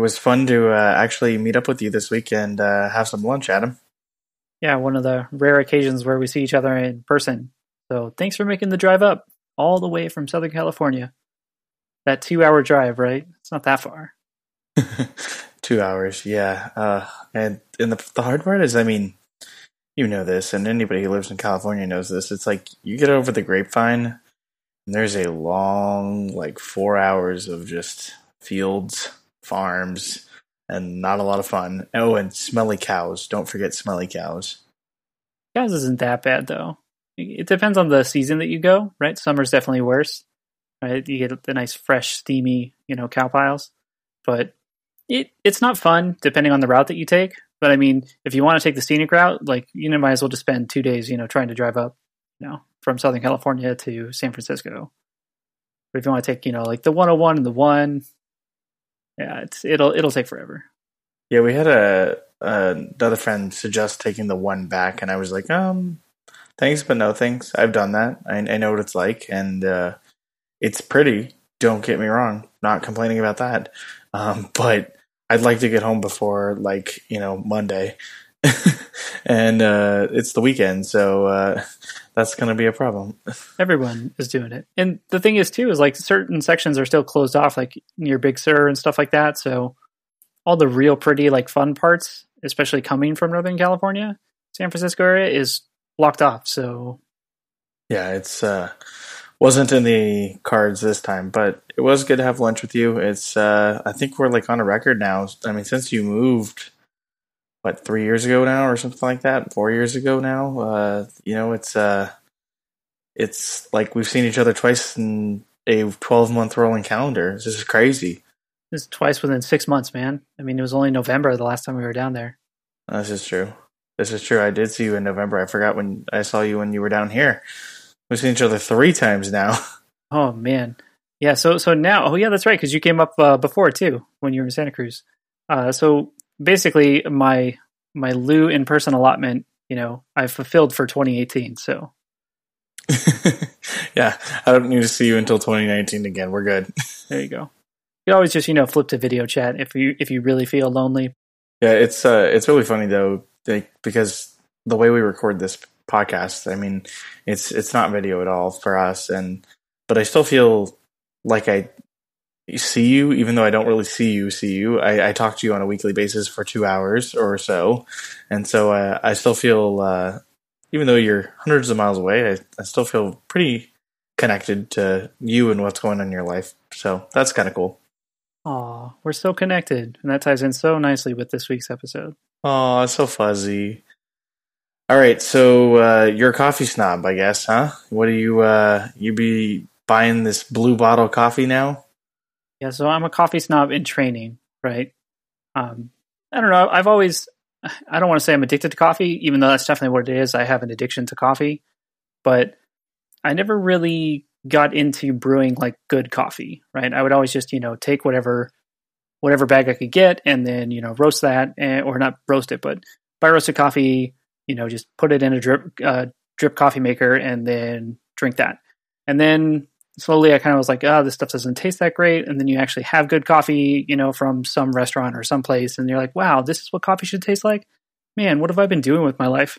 was fun to actually meet up with you this week and have some lunch, Adam. Yeah, one of the rare occasions where we see each other in person. So thanks for making the drive up all the way from Southern California. That 2-hour drive, right? It's not that far. 2 hours, yeah. And the hard part is, I mean, you know this, and anybody who lives in California knows this. It's like you get over the grapevine, and there's a long, like 4 hours of just fields, farms, and not a lot of fun. Oh, and smelly cows. Don't forget smelly cows. Guys isn't that bad, though. It depends on the season that you go, right? Summer's definitely worse, right? You get the nice, fresh, steamy, cow piles. But it's not fun, depending on the route that you take. But, I mean, if you want to take the scenic route, like, might as well just spend 2 days, trying to drive up, from Southern California to San Francisco. But if you want to take, like the 101 and the 1, yeah, it'll take forever. Yeah, we had another friend suggest taking the 1 back, and I was like, thanks, but no thanks. I've done that. I know what it's like, and it's pretty. Don't get me wrong. Not complaining about that. But I'd like to get home before, Monday. And it's the weekend, so that's going to be a problem. Everyone is doing it. And the thing is, too, is like certain sections are still closed off, like near Big Sur and stuff like that. So all the real pretty, like, fun parts, especially coming from Northern California, San Francisco area, is blocked off. So yeah, it's wasn't in the cards this time, but it was good to have lunch with you. It's I think we're like on a record now. I mean, since you moved, 3 years ago now or something like that, 4 years ago now, it's like we've seen each other twice in a 12-month rolling calendar. This is crazy. This is twice within 6 months, man. I mean, it was only November the last time we were down there. This is true. I did see you in November. I forgot when I saw you when you were down here. We've seen each other 3 times now. Oh, man. Yeah, so now, oh yeah, that's right, because you came up before, too, when you were in Santa Cruz. So basically, my Lou in-person allotment, I've fulfilled for 2018, so. Yeah, I don't need to see you until 2019 again. We're good. There you go. You can always just, flip to video chat if you really feel lonely. Yeah, it's really funny, though, because the way we record this podcast, I mean, it's not video at all for us, but I still feel like I see you, even though I don't really see you. I talk to you on a weekly basis for 2 hours or so, and so I still feel, even though you're hundreds of miles away, I still feel pretty connected to you and what's going on in your life. So that's kind of cool. Aw, we're so connected, and that ties in so nicely with this week's episode. Aw, so fuzzy. All right, so you're a coffee snob, I guess, huh? What do you be buying this blue bottle coffee now? Yeah, so I'm a coffee snob in training, right? I don't know. I don't want to say I'm addicted to coffee, even though that's definitely what it is. I have an addiction to coffee, but I never really got into brewing like good coffee, right? I would always just, take whatever bag I could get and then, roast that, or not roast it, but buy roasted coffee, just put it in a drip coffee maker and then drink that. And then slowly I kind of was like, this stuff doesn't taste that great. And then you actually have good coffee, from some restaurant or some place. And you're like, wow, this is what coffee should taste like? Man, what have I been doing with my life?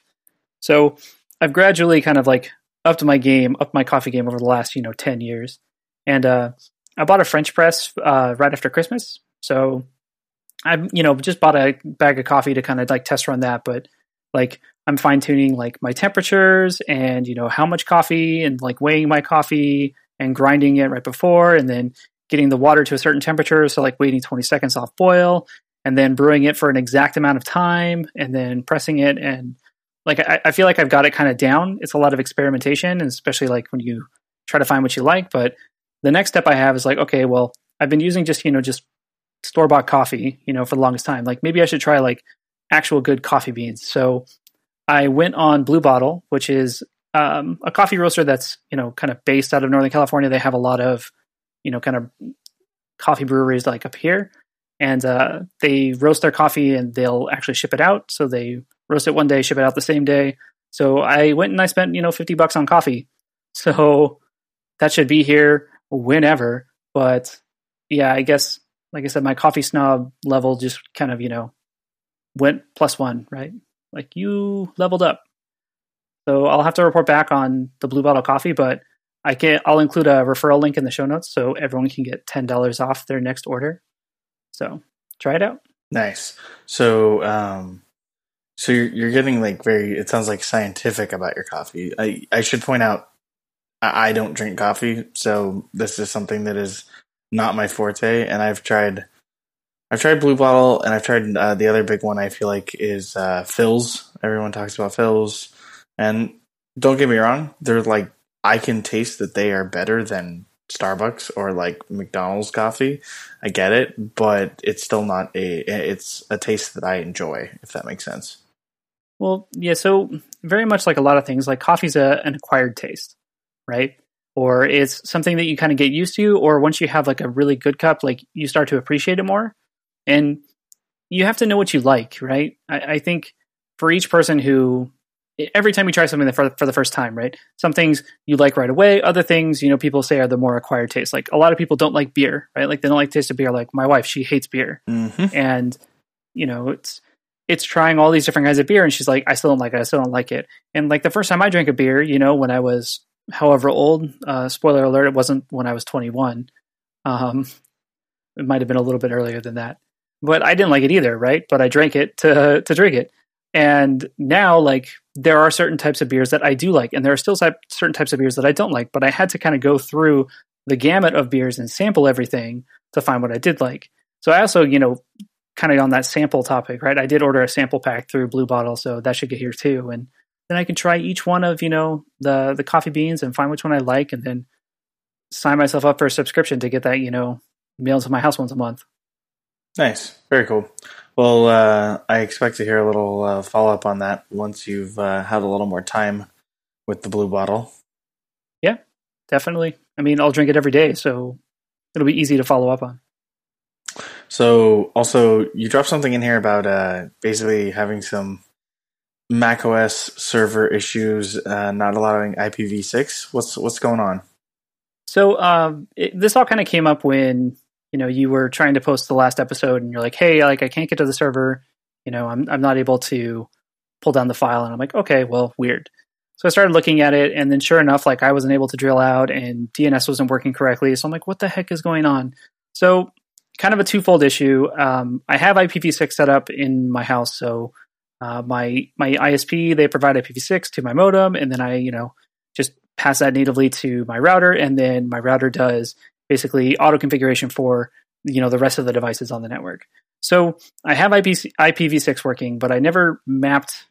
So I've gradually kind of like upped my coffee game over the last, 10 years. And I bought a French press right after Christmas. So I, just bought a bag of coffee to kind of like test run that. But like I'm fine tuning like my temperatures and, how much coffee and like weighing my coffee and grinding it right before, and then getting the water to a certain temperature. So like waiting 20 seconds off boil, and then brewing it for an exact amount of time, and then pressing it. And like, I feel like I've got it kind of down. It's a lot of experimentation, and especially like when you try to find what you like. But the next step I have is like, okay, well, I've been using just store-bought coffee, for the longest time. Like maybe I should try like actual good coffee beans. So I went on Blue Bottle, which is a coffee roaster that's, kind of based out of Northern California. They have a lot of, kind of coffee breweries like up here. And they roast their coffee and they'll actually ship it out. So they roast it one day, ship it out the same day. So I went and I spent, $50 on coffee. So that should be here whenever. But yeah, I guess like I said, my coffee snob level just kind of, went +1, right? Like you leveled up. So I'll have to report back on the Blue Bottle coffee, but I'll include a referral link in the show notes so everyone can get $10 off their next order. So try it out. Nice. So, so you're getting like it sounds like scientific about your coffee. I should point out, I don't drink coffee, so this is something that is not my forte. And I've tried Blue Bottle, and I've tried the other big one I feel like is Philz. Everyone talks about Philz, and don't get me wrong, they're like, I can taste that they are better than Starbucks or like McDonald's coffee. I get it, but it's still not it's a taste that I enjoy, if that makes sense. Well, yeah, so very much like a lot of things, like coffee's an acquired taste, right? Or it's something that you kind of get used to, or once you have like a really good cup, like you start to appreciate it more. And you have to know what you like, right? I think for each person who, every time you try something for the first time, right? Some things you like right away. Other things, people say are the more acquired taste. Like a lot of people don't like beer, right? Like they don't like the taste of beer. Like my wife, she hates beer. Mm-hmm. And, it's trying all these different kinds of beer. And she's like, I still don't like it. I still don't like it. And like the first time I drank a beer, when I was however old, spoiler alert, it wasn't when I was 21. It might have been a little bit earlier than that. But I didn't like it either, right? But I drank it to drink it. And now, like, there are certain types of beers that I do like, and there are still certain types of beers that I don't like, but I had to kind of go through the gamut of beers and sample everything to find what I did like. So I also, kind of on that sample topic, right? I did order a sample pack through Blue Bottle, so that should get here too. And then I can try each one of, the coffee beans and find which one I like, and then sign myself up for a subscription to get that, mailed to my house once a month. Nice. Very cool. Well, I expect to hear a little follow-up on that once you've had a little more time with the Blue Bottle. Yeah, definitely. I mean, I'll drink it every day, so it'll be easy to follow up on. So, also, you dropped something in here about basically having some macOS server issues, not allowing IPv6. What's going on? So, this all kind of came up when you were trying to post the last episode, and you're like, "Hey, like I can't get to the server. I'm not able to pull down the file." And I'm like, "Okay, well, weird." So I started looking at it, and then sure enough, like I wasn't able to drill out, and DNS wasn't working correctly. So I'm like, "What the heck is going on?" So kind of a twofold issue. I have IPv6 set up in my house, so my ISP, they provide IPv6 to my modem, and then I just pass that natively to my router, and then my router does basically auto configuration for the rest of the devices on the network. So I have IPv6 working, but I never mapped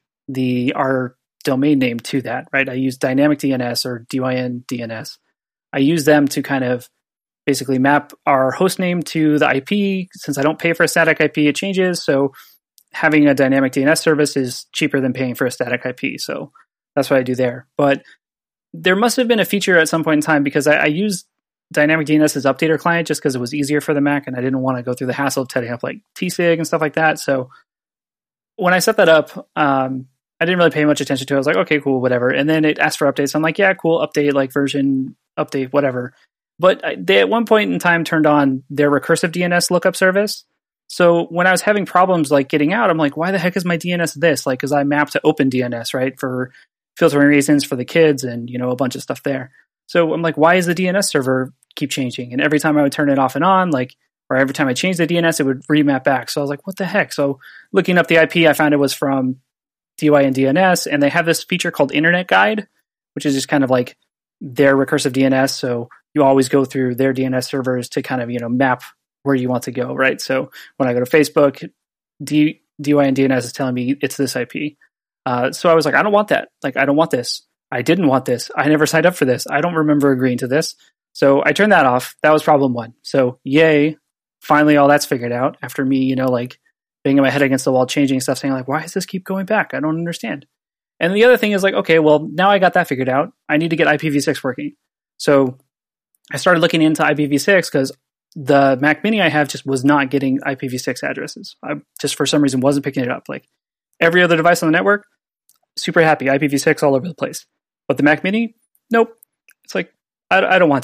our domain name to that, right? I use Dynamic DNS or DYN DNS. I use them to kind of basically map our host name to the IP. Since I don't pay for a static IP, it changes. So having a dynamic DNS service is cheaper than paying for a static IP. So that's what I do there. But there must have been a feature at some point in time, because I used Dynamic DNS as updater client just because it was easier for the Mac, and I didn't want to go through the hassle of setting up like tsig and stuff like that. So when I set that up, I didn't really pay much attention to it. I was like, okay, cool, whatever. And then it asked for updates. I'm like, yeah, cool, update, like version update, whatever. But they at one point in time turned on their recursive DNS lookup service. So when I was having problems like getting out, I'm like, why the heck is my DNS this? Like, because I mapped to OpenDNS, right, for filtering reasons for the kids and a bunch of stuff there. So I'm like, why is the DNS server keep changing? And every time I would turn it off and on, like, or every time I changed the DNS, it would remap back. So I was like, what the heck? So looking up the IP, I found it was from DYN DNS, and they have this feature called Internet Guide, which is just kind of like their recursive DNS. So you always go through their DNS servers to kind of, map where you want to go, right? So when I go to Facebook, DYN DNS is telling me it's this IP. So I was like, I don't want that. Like, I don't want this. I didn't want this. I never signed up for this. I don't remember agreeing to this. So I turned that off. That was problem one. So yay, finally all that's figured out after me, like banging my head against the wall, changing stuff, saying like, why does this keep going back? I don't understand. And the other thing is like, okay, well, now I got that figured out. I need to get IPv6 working. So I started looking into IPv6 because the Mac Mini I have just was not getting IPv6 addresses. I just for some reason wasn't picking it up. Like every other device on the network, super happy, IPv6 all over the place. But the Mac Mini, nope. It's like, I don't want to.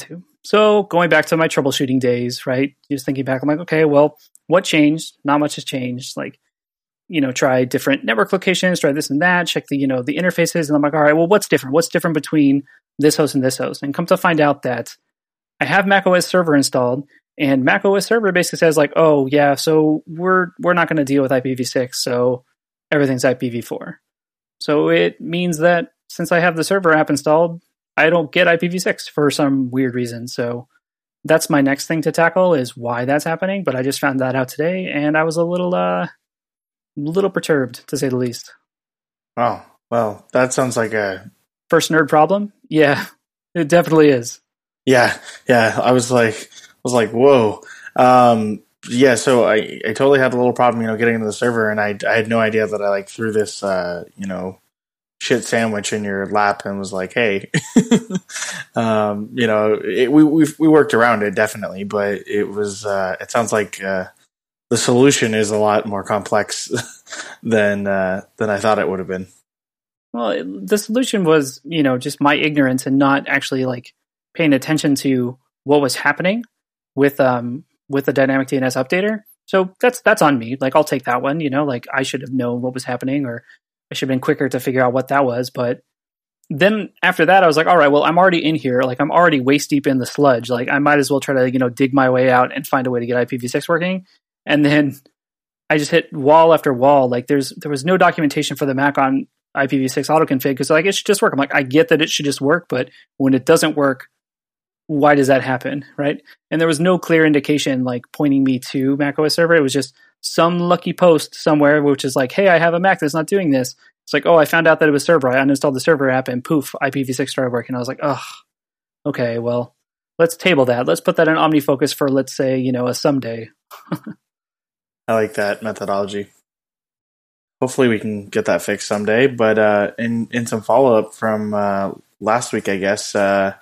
So going back to my troubleshooting days, right? Just thinking back, I'm like, okay, well, what changed? Not much has changed. Like, try different network locations, try this and that, check the, the interfaces. And I'm like, all right, well, what's different? What's different between this host and this host? And come to find out that I have macOS Server installed, and macOS Server basically says like, oh yeah, so we're not going to deal with IPv6, so everything's IPv4. So it means that since I have the server app installed, I don't get IPv6 for some weird reason. So that's my next thing to tackle, is why that's happening. But I just found that out today, and I was a little perturbed, to say the least. Oh, well, that sounds like a first nerd problem. Yeah, it definitely is. Yeah. I was like, whoa. Yeah. So I totally had a little problem, getting into the server, and I had no idea that I like threw this, shit sandwich in your lap and was like, hey, we worked around it definitely, but it was, it sounds like, the solution is a lot more complex than I thought it would have been. Well, the solution was, just my ignorance and not actually like paying attention to what was happening with the dynamic DNS updater. So that's on me. Like, I'll take that one, like I should have known what was happening, or I should have been quicker to figure out what that was. But then after that, I was like, all right, well, I'm already in here. Like, I'm already waist deep in the sludge. Like, I might as well try to, dig my way out and find a way to get IPv6 working. And then I just hit wall after wall. Like, there was no documentation for the Mac on IPv6 autoconfig, because like, it should just work. I'm like, I get that it should just work, but when it doesn't work, why does that happen, right? And there was no clear indication like pointing me to macOS Server. It was just some lucky post somewhere, which is like, hey, I have a Mac that's not doing this. It's like, oh, I found out that it was server. I uninstalled the server app, and poof, IPv6 started working. I was like, oh, okay, well, let's table that. Let's put that in OmniFocus for, let's say, a someday. I like that methodology. Hopefully we can get that fixed someday. But in some follow-up from last week, I guess,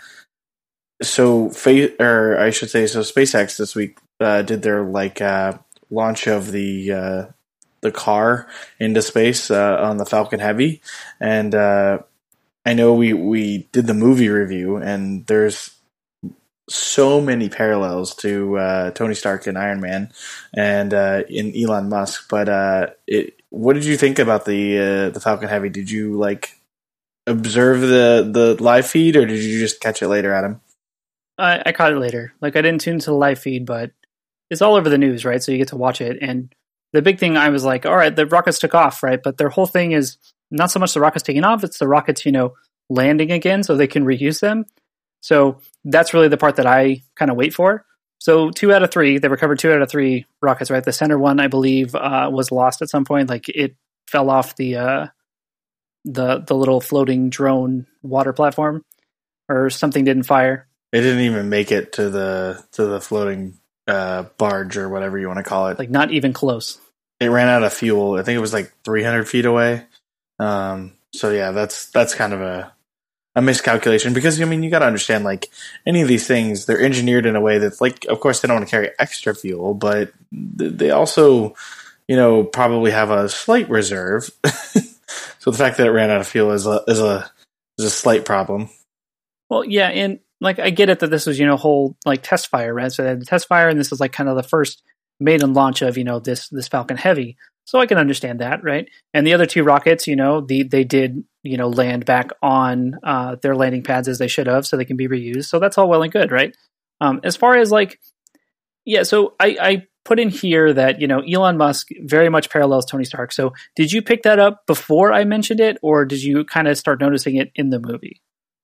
so SpaceX this week did their launch of the car into space on the Falcon Heavy, and I know we did the movie review, and there's so many parallels to Tony Stark and Iron Man and in Elon Musk. But what did you think about the Falcon Heavy? Did you observe the live feed, or did you just catch it later, Adam? I caught it later. Like, I didn't tune to the live feed, but it's all over the news, right? So you get to watch it. And the big thing, I was like, all right, the rockets took off, right? But their whole thing is not so much the rockets taking off, it's the rockets, landing again so they can reuse them. So that's really the part that I kind of wait for. So 2 out of 3, they recovered 2 out of 3 rockets, right? The center one, I believe, was lost at some point. Like, it fell off the little floating drone water platform, or something didn't fire. It didn't even make it to the floating barge, or whatever you want to call it. Like, not even close. It ran out of fuel. I think it was 300 feet away. So yeah, that's kind of a miscalculation, because you got to understand, any of these things, they're engineered in a way that's of course they don't want to carry extra fuel, but they also probably have a slight reserve. So the fact that it ran out of fuel is a slight problem. Well, yeah, and I get it that this was whole test fire, right? So they had the test fire, and this is kind of the first maiden launch of this Falcon Heavy. So I can understand that, right? And the other 2 rockets, they did land back on their landing pads as they should have, so they can be reused. So that's all well and good, right? As far as so I put in here that Elon Musk very much parallels Tony Stark. So did you pick that up before I mentioned it, or did you kind of start noticing it in the movie?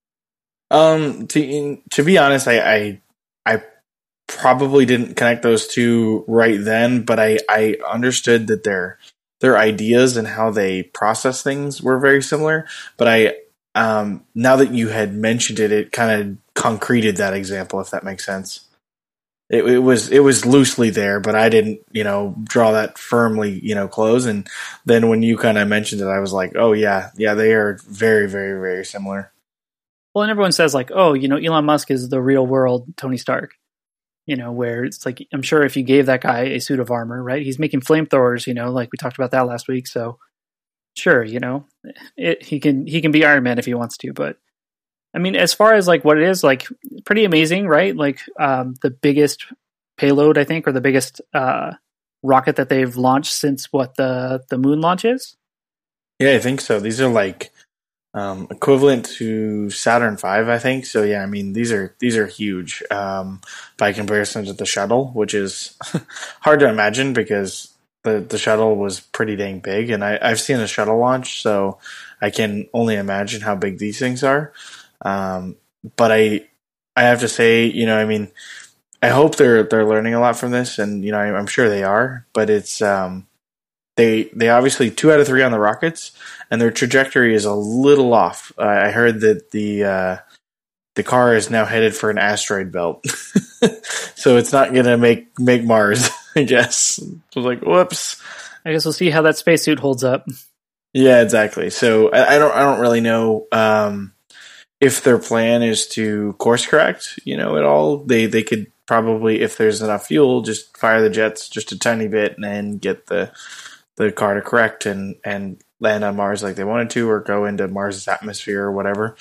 To be honest, I probably didn't connect those two right then, but I understood that their ideas and how they process things were very similar. But now that you had mentioned it, it kind of concreted that example, if that makes sense. It was loosely there, but I didn't, draw that firmly, close. And then when you kind of mentioned it, I was like, oh yeah, they are very, very, very similar. Well, and everyone says Elon Musk is the real world Tony Stark, where it's I'm sure if you gave that guy a suit of armor, right? He's making flamethrowers, like we talked about that last week. So sure, he can be Iron Man if he wants to, but I mean, as far as like what it is, like pretty amazing, right? Like the biggest payload, I think, or the biggest rocket that they've launched since what the moon launches. Yeah, I think so. These are like equivalent to Saturn V, I think. So yeah, I mean these are huge by comparison to the shuttle, which is hard to imagine because the shuttle was pretty dang big, and I've seen a shuttle launch, so I can only imagine how big these things are. But I have to say, I mean, I hope they're learning a lot from this, and I'm sure they are. But it's they obviously 2 out of 3 on the rockets, and their trajectory is a little off. I heard that the car is now headed for an asteroid belt, so it's not gonna make Mars. I guess. So I was like, whoops. I guess we'll see how that spacesuit holds up. Yeah, exactly. So I don't really know if their plan is to course correct, at all. They could probably, if there's enough fuel, just fire the jets just a tiny bit and then get the car to correct and land on Mars like they wanted to, or go into Mars's atmosphere or whatever.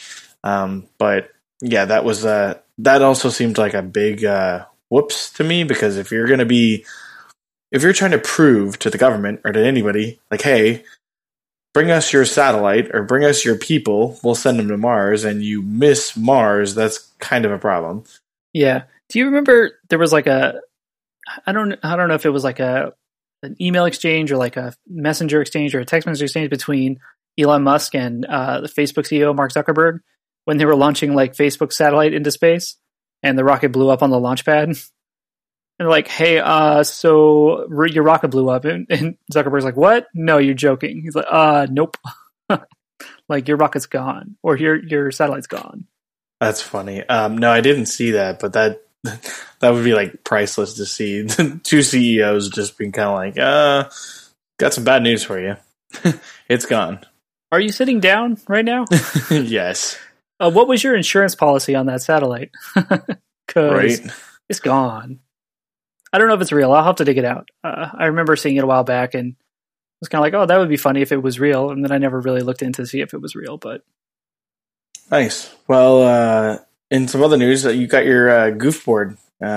But yeah, that was that also seemed like a big whoops to me, because if you're trying to prove to the government or to anybody, like, hey, bring us your satellite or bring us your people, we'll send them to Mars, and you miss Mars, that's kind of a problem. Yeah. Do you remember there was like I don't know if it was like an email exchange or like a messenger exchange or a text message exchange between Elon Musk and the Facebook CEO, Mark Zuckerberg, when they were launching like Facebook's satellite into space and the rocket blew up on the launch pad. And they're like, hey, so your rocket blew up. And Zuckerberg's like, what? No, you're joking. He's like, nope. Like, your rocket's gone, or your satellite's gone. That's funny. No, I didn't see that, but that would be like priceless to see. 2 CEOs just being kind of like, got some bad news for you. It's gone. Are you sitting down right now? Yes. What was your insurance policy on that satellite? Right. It's gone. I don't know if it's real. I'll have to dig it out. I remember seeing it a while back and was kind of like, oh, that would be funny if it was real. And then I never really looked into to see if it was real. But nice. Well, in some other news, you got your goof board,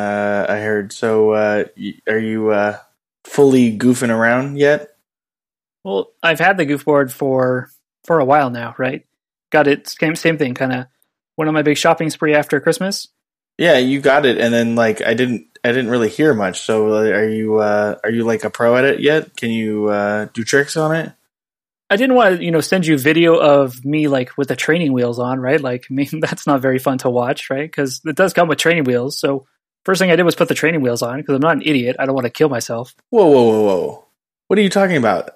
I heard. So are you fully goofing around yet? Well, I've had the goof board for a while now, right? Got it. Same thing. Kind of went on my big shopping spree after Christmas. Yeah, you got it, and then like I didn't really hear much. So are you like a pro at it yet? Can you do tricks on it? I didn't want to send you video of me like with the training wheels on, right? Like, I mean, that's not very fun to watch, right? Because it does come with training wheels. So first thing I did was put the training wheels on because I'm not an idiot. I don't want to kill myself. Whoa! What are you talking about?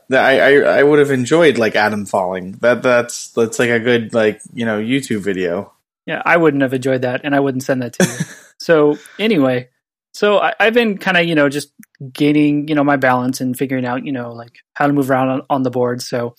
I would have enjoyed like Adam falling. That's like a good like YouTube video. Yeah, I wouldn't have enjoyed that, and I wouldn't send that to you. So anyway, I've been kind of just gaining my balance and figuring out like how to move around on the board. So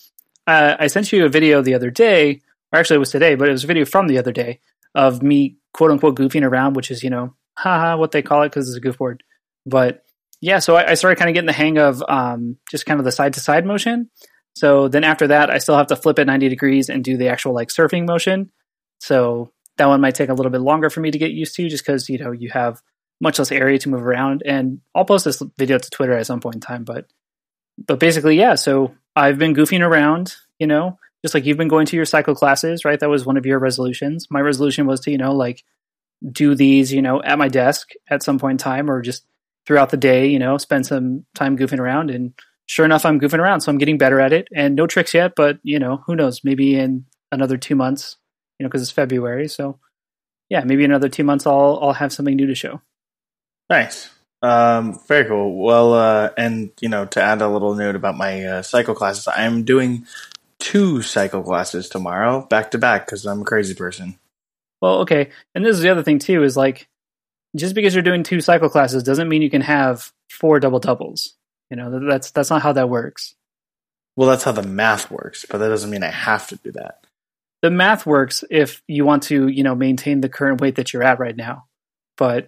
I sent you a video the other day, or actually it was today, but it was a video from the other day of me quote unquote goofing around, which is haha what they call it because it's a goof board. But yeah, so I started kind of getting the hang of just kind of the side to side motion. So then after that, I still have to flip it 90 degrees and do the actual like surfing motion. So that one might take a little bit longer for me to get used to just because, you have much less area to move around. And I'll post this video to Twitter at some point in time. But basically, yeah, so I've been goofing around, just like you've been going to your cycle classes, right? That was one of your resolutions. My resolution was to, like do these, at my desk at some point in time or just throughout the day, spend some time goofing around. And sure enough, I'm goofing around. So I'm getting better at it and no tricks yet, but who knows, maybe in another 2 months, because it's February. So yeah, maybe another 2 months I'll have something new to show. Nice. Very cool. Well, and to add a little note about my cycle classes, I'm doing 2 cycle classes tomorrow back to back because I'm a crazy person. Well, okay. And this is the other thing too, is like, just because you're doing 2 cycle classes doesn't mean you can have 4 double doubles. That's not how that works. Well, that's how the math works, but that doesn't mean I have to do that. The math works if you want to, maintain the current weight that you're at right now. But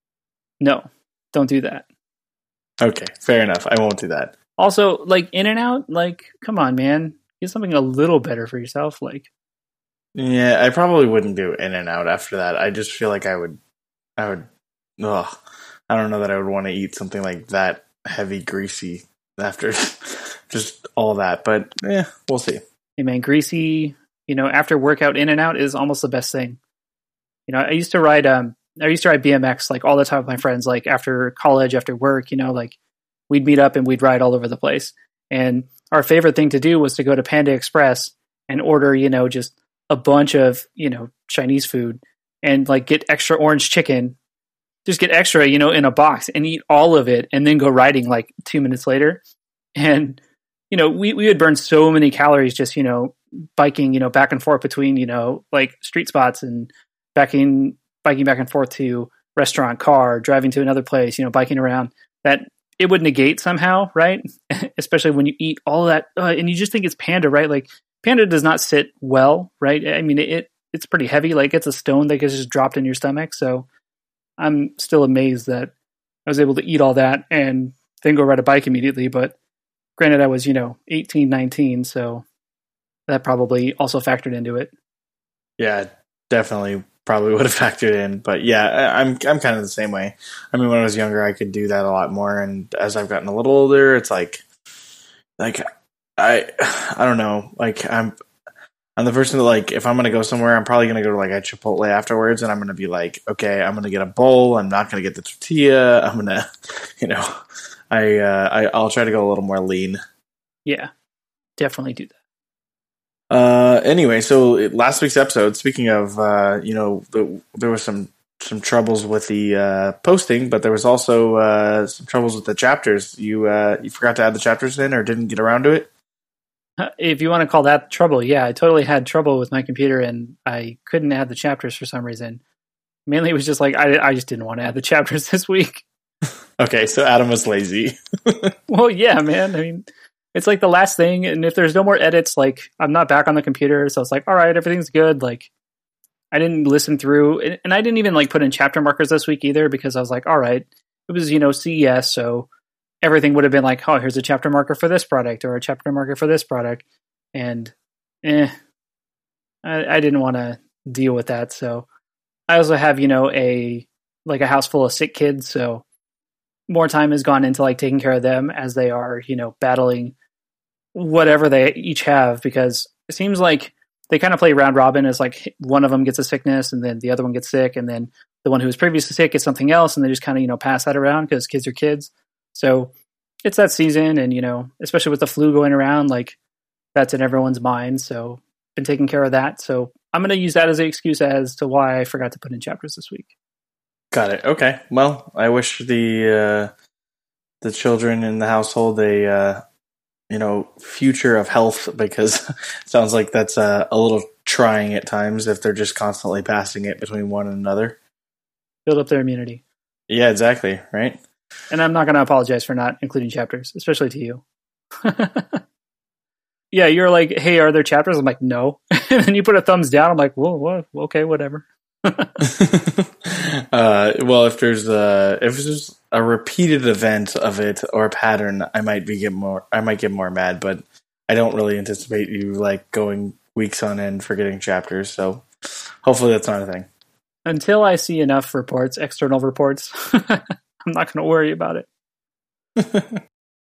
no, don't do that. Okay, fair enough. I won't do that. Also, like In-N-Out, like, come on, man. Get something a little better for yourself. Like, Yeah, I probably wouldn't do In-N-Out after that. I just feel like I would, ugh. I don't know that I would want to eat something like that heavy, greasy after just all that. But yeah, we'll see. Hey man, greasy, after workout In-N-Out is almost the best thing. I used to ride BMX like all the time with my friends, like after college, after work, like we'd meet up and we'd ride all over the place. And our favorite thing to do was to go to Panda Express and order, just a bunch of, Chinese food and like get extra orange chicken, just get extra, in a box and eat all of it and then go riding like 2 minutes later. And, we would burn so many calories just, biking, back and forth between, like street spots and biking back and forth to restaurant, car, driving to another place, biking around, that it would negate somehow, right? Especially when you eat all of that, and you just think it's Panda, right? Like Panda does not sit well, right? I mean, it's pretty heavy, like it's a stone that gets just dropped in your stomach. So I'm still amazed that I was able to eat all that and then go ride a bike immediately. But granted, I was, 18, 19, so that probably also factored into it. Yeah, definitely probably would have factored in. But yeah, I'm kind of the same way. I mean, when I was younger, I could do that a lot more, and as I've gotten a little older, it's like I don't know. Like I'm the person that, like, if I'm gonna go somewhere, I'm probably gonna go to like a Chipotle afterwards, and I'm gonna be like, okay, I'm gonna get a bowl. I'm not gonna get the tortilla. I'm gonna, I'll try to go a little more lean. Yeah, definitely do that. Anyway, so last week's episode, speaking of, there was some troubles with the posting, but there was also some troubles with the chapters. You forgot to add the chapters in, or didn't get around to it? If you want to call that trouble, yeah, I totally had trouble with my computer, and I couldn't add the chapters for some reason. Mainly, it was just like I just didn't want to add the chapters this week. Okay, so Adam was lazy. Well, yeah, man. I mean, it's like the last thing, and if there's no more edits, like I'm not back on the computer, so it's like, all right, everything's good. Like I didn't listen through, and I didn't even like put in chapter markers this week either, because I was like, all right, it was CES, so everything would have been like, oh, here's a chapter marker for this product or a chapter marker for this product, and I didn't want to deal with that. So I also have a house full of sick kids, so more time has gone into like taking care of them as they are battling whatever they each have, because it seems like they kind of play round robin, as like one of them gets a sickness and then the other one gets sick, and then the one who was previously sick gets something else, and they just kind of pass that around because kids are kids. So it's that season, and especially with the flu going around, like that's in everyone's mind. So been taking care of that. So I'm going to use that as an excuse as to why I forgot to put in chapters this week. Got it. Okay. Well, I wish the children in the household a future of health, because it sounds like that's a little trying at times if they're just constantly passing it between one another. Build up their immunity. Yeah, exactly. Right. And I'm not going to apologize for not including chapters, especially to you. Yeah, you're like, hey, are there chapters? I'm like, no. And then you put a thumbs down. I'm like, whoa, what? Okay, whatever. Well, if there's a repeated event of it or a pattern, I might get more mad, but I don't really anticipate you like going weeks on end for getting chapters. So hopefully that's not a thing. Until I see enough reports, external reports, I'm not going to worry about it.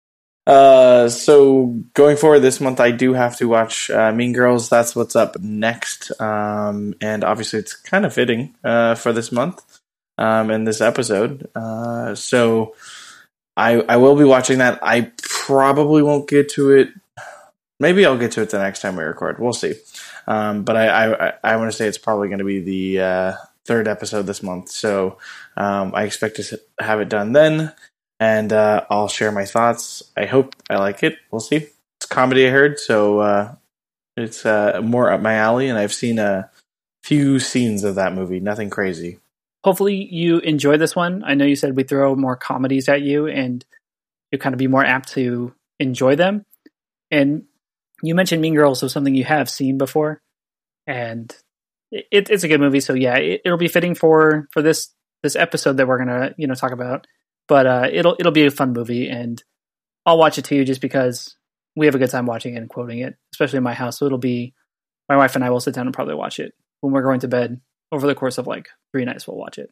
So going forward this month, I do have to watch Mean Girls. That's what's up next. And obviously it's kind of fitting for this month in this episode. So I will be watching that. I probably won't get to it. Maybe I'll get to it the next time we record. We'll see. But I want to say it's probably going to be the third episode this month. So I expect to have it done then. And I'll share my thoughts. I hope I like it. We'll see. It's comedy, I heard, so it's more up my alley, and I've seen a few scenes of that movie. Nothing crazy. Hopefully you enjoy this one. I know you said we throw more comedies at you, and you'll kind of be more apt to enjoy them. And you mentioned Mean Girls, so something you have seen before. And it's a good movie, so yeah, it'll be fitting for this episode that we're going to talk about. But it'll be a fun movie, and I'll watch it too, just because we have a good time watching it and quoting it, especially in my house. So it'll be my wife and I will sit down and probably watch it when we're going to bed. Over the course of like 3 nights, we'll watch it.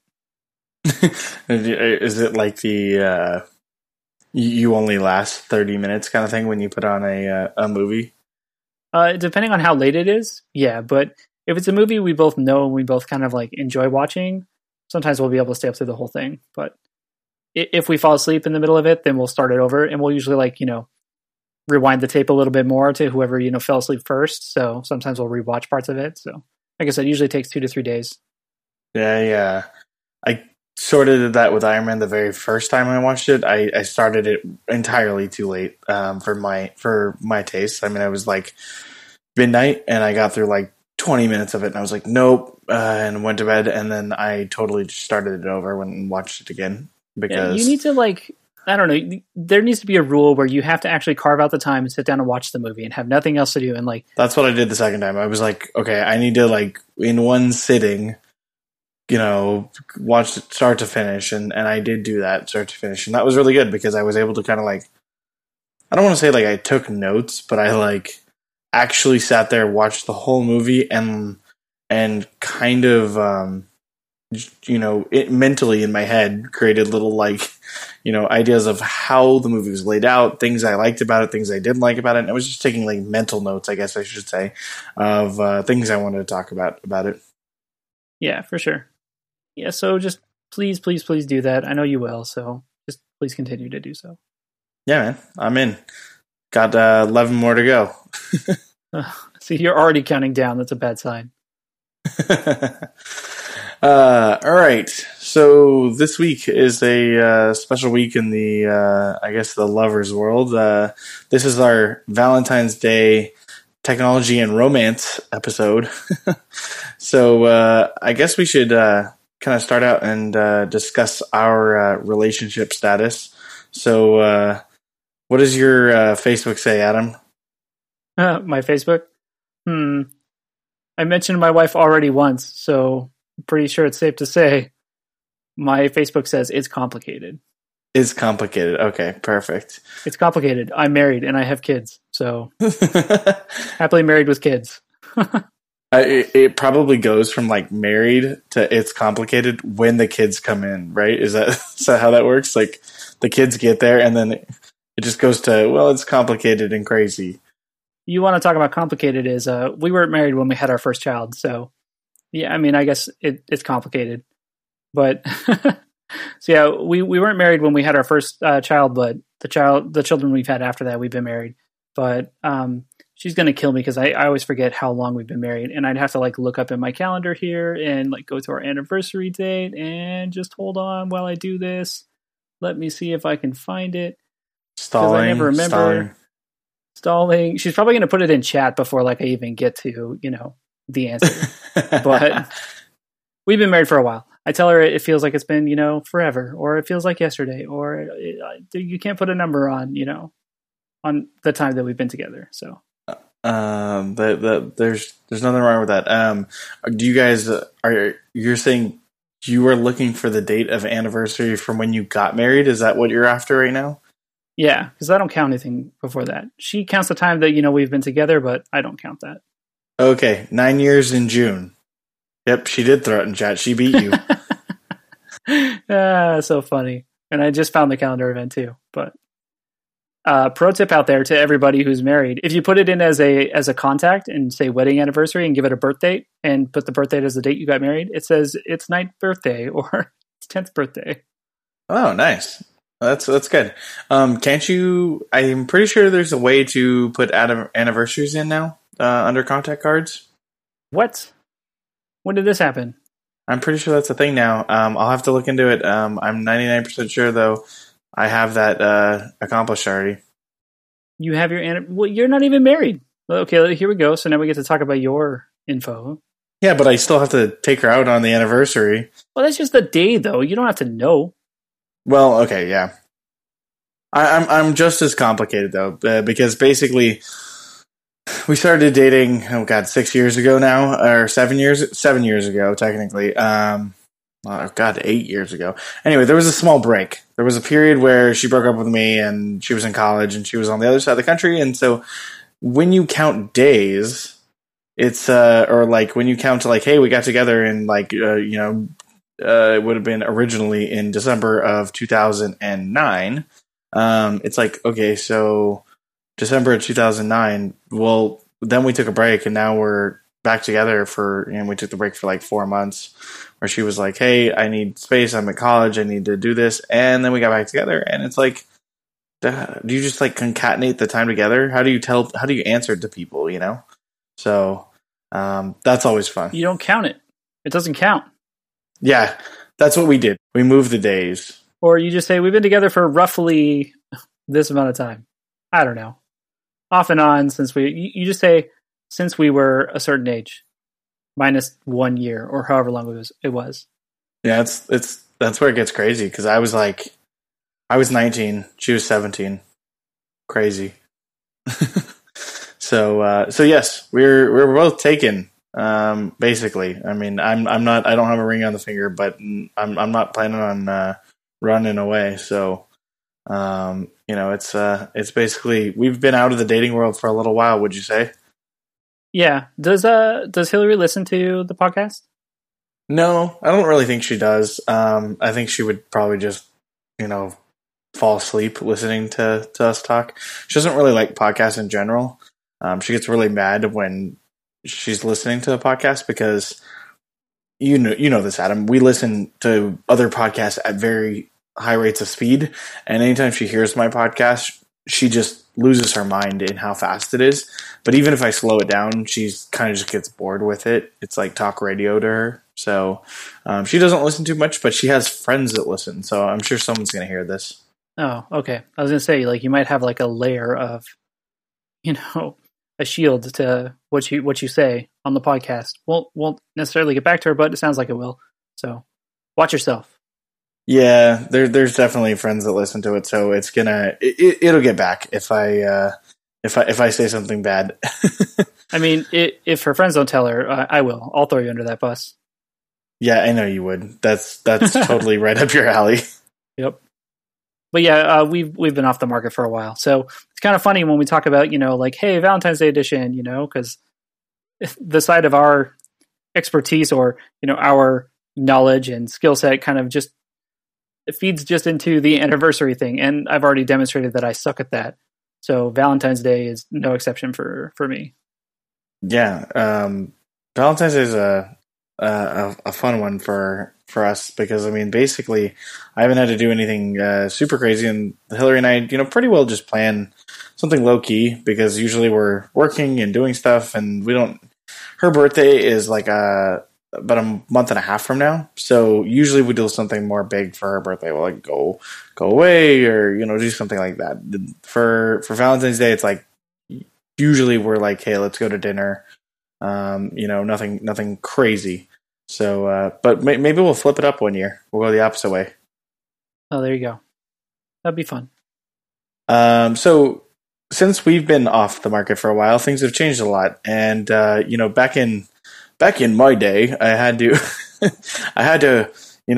Is it like the you only last 30 minutes kind of thing when you put on a movie? Depending on how late it is, yeah. But if it's a movie we both know and we both kind of like enjoy watching, sometimes we'll be able to stay up through the whole thing. But if we fall asleep in the middle of it, then we'll start it over, and we'll usually like rewind the tape a little bit more to whoever fell asleep first. So sometimes we'll rewatch parts of it. So like I said, it usually takes 2 to 3 days. Yeah. I sort of did that with Iron Man the very first time I watched it. I started it entirely too late for my taste. I mean, it was like midnight, and I got through like 20 minutes of it, and I was like, nope, and went to bed, and then I totally just started it over and watched it again. Because you need to I don't know, there needs to be a rule where you have to actually carve out the time and sit down and watch the movie and have nothing else to do. And that's what I did the second time. I was like, okay, I need to in one sitting, watch it start to finish. And I did do that start to finish. And that was really good because I was able to kind of I don't want to say I took notes, but I actually sat there, watched the whole movie and kind of, it mentally in my head created little ideas of how the movie was laid out, things I liked about it, things I didn't like about it. And I was just taking mental notes, I guess I should say, of things I wanted to talk about it. Yeah, for sure. Yeah, so just please do that. I know you will, so just please continue to do so. Yeah, man, I'm in. Got 11 more to go. See, you're already counting down. That's a bad sign. All right. So this week is a special week in the, I guess, the lovers world. This is our Valentine's Day technology and romance episode. So I guess we should kind of start out and discuss our relationship status. So what does your Facebook say, Adam? My Facebook? I mentioned my wife already once, so I'm pretty sure it's safe to say my Facebook says it's complicated. It's complicated. Okay, perfect. It's complicated. I'm married and I have kids, so happily married with kids. It probably goes from married to it's complicated when the kids come in, right? Is that how that works? The kids get there and then it just goes to, well, it's complicated and crazy. You want to talk about complicated is we weren't married when we had our first child, so yeah, I mean, I guess it's complicated, but so yeah, we weren't married when we had our first child, but the children we've had after that, we've been married. But she's gonna kill me because I always forget how long we've been married, and I'd have to look up in my calendar here and go to our anniversary date, and just hold on while I do this. Let me see if I can find it. Stalling. I never remember. Stalling. She's probably going to put it in chat before I even get to, the answer. But we've been married for a while. I tell her it feels like it's been, forever, or it feels like yesterday, or you can't put a number on, on the time that we've been together. So, there's nothing wrong with that. Do you guys you're saying you were looking for the date of anniversary from when you got married? Is that what you're after right now? Yeah, because I don't count anything before that. She counts the time that, we've been together, but I don't count that. Okay, 9 years in June. Yep, she did throw it in chat. She beat you. So funny. And I just found the calendar event too. But pro tip out there to everybody who's married, if you put it in as a contact and say wedding anniversary and give it a birth date and put the birth date as the date you got married, it says it's 9th birthday or it's 10th birthday. Oh, nice. That's good. Can't you? I'm pretty sure there's a way to put anniversaries in now under contact cards. What? When did this happen? I'm pretty sure that's a thing now. I'll have to look into it. I'm 99% sure though. I have that accomplished already. You have your well, you're not even married. Okay, here we go. So now we get to talk about your info. Yeah, but I still have to take her out on the anniversary. Well, that's just the day, though. You don't have to know. Well, okay, yeah. I'm just as complicated though, because basically we started dating. Oh God, 6 years ago now, or 7 years? 7 years ago, technically. Oh God, 8 years ago. Anyway, there was a small break. There was a period where she broke up with me, and she was in college, and she was on the other side of the country. And so, when you count days, it's or like when you count to like, hey, we got together in like it would have been originally in December of 2009. It's like, okay, so December of 2009. Well, then we took a break, and now we're back together we took the break for like 4 months, where she was like, hey, I need space. I'm at college. I need to do this. And then we got back together, and it's like, do you just like concatenate the time together? How do you answer to people, So, that's always fun. You don't count it. It doesn't count. Yeah, that's what we did. We moved the days. Or you just say, we've been together for roughly this amount of time. I don't know. Off and on you just say, since we were a certain age, minus 1 year, or however long it was. Yeah, that's where it gets crazy, because I was 19, she was 17. Crazy. So yes, we're both taken. Basically, I mean, I don't have a ring on the finger, but I'm not planning on running away. So, it's basically, we've been out of the dating world for a little while. Would you say? Yeah. Does Hillary listen to the podcast? No, I don't really think she does. I think she would probably just, fall asleep listening to us talk. She doesn't really like podcasts in general. She gets really mad when she's listening to a podcast, because you know this, Adam. We listen to other podcasts at very high rates of speed, and anytime she hears my podcast, she just loses her mind in how fast it is. But even if I slow it down, she's kind of just gets bored with it. It's like talk radio to her. So she doesn't listen too much, but she has friends that listen. So I'm sure someone's going to hear this. Oh, okay. I was going to say, like, you might have like a layer of, a shield to what you say on the podcast. Won't necessarily get back to her, but it sounds like it will. So watch yourself. Yeah, there's definitely friends that listen to it, so it'll get back if I say something bad. I mean, if her friends don't tell her, I will. I'll throw you under that bus. Yeah, I know you would. That's totally right up your alley. Yep. But yeah, we've been off the market for a while, so it's kind of funny when we talk about, like, hey, Valentine's Day edition, because the side of our expertise, or our knowledge and skill set, kind of just it feeds just into the anniversary thing, and I've already demonstrated that I suck at that. So Valentine's Day is no exception for me. Yeah, Valentine's Day is a fun one for us, because I mean, basically, I haven't had to do anything super crazy, and Hillary and I, pretty well just plan something low key, because usually we're working and doing stuff, and we don't. Her birthday is like about a month and a half from now, so usually we do something more big for her birthday. We'll like go away, or do something like that. For Valentine's Day, it's like usually we're like, hey, let's go to dinner. Nothing crazy. So, but maybe we'll flip it up one year. We'll go the opposite way. Oh, there you go. That'd be fun. So since we've been off the market for a while, things have changed a lot. And, back in my day, I had to,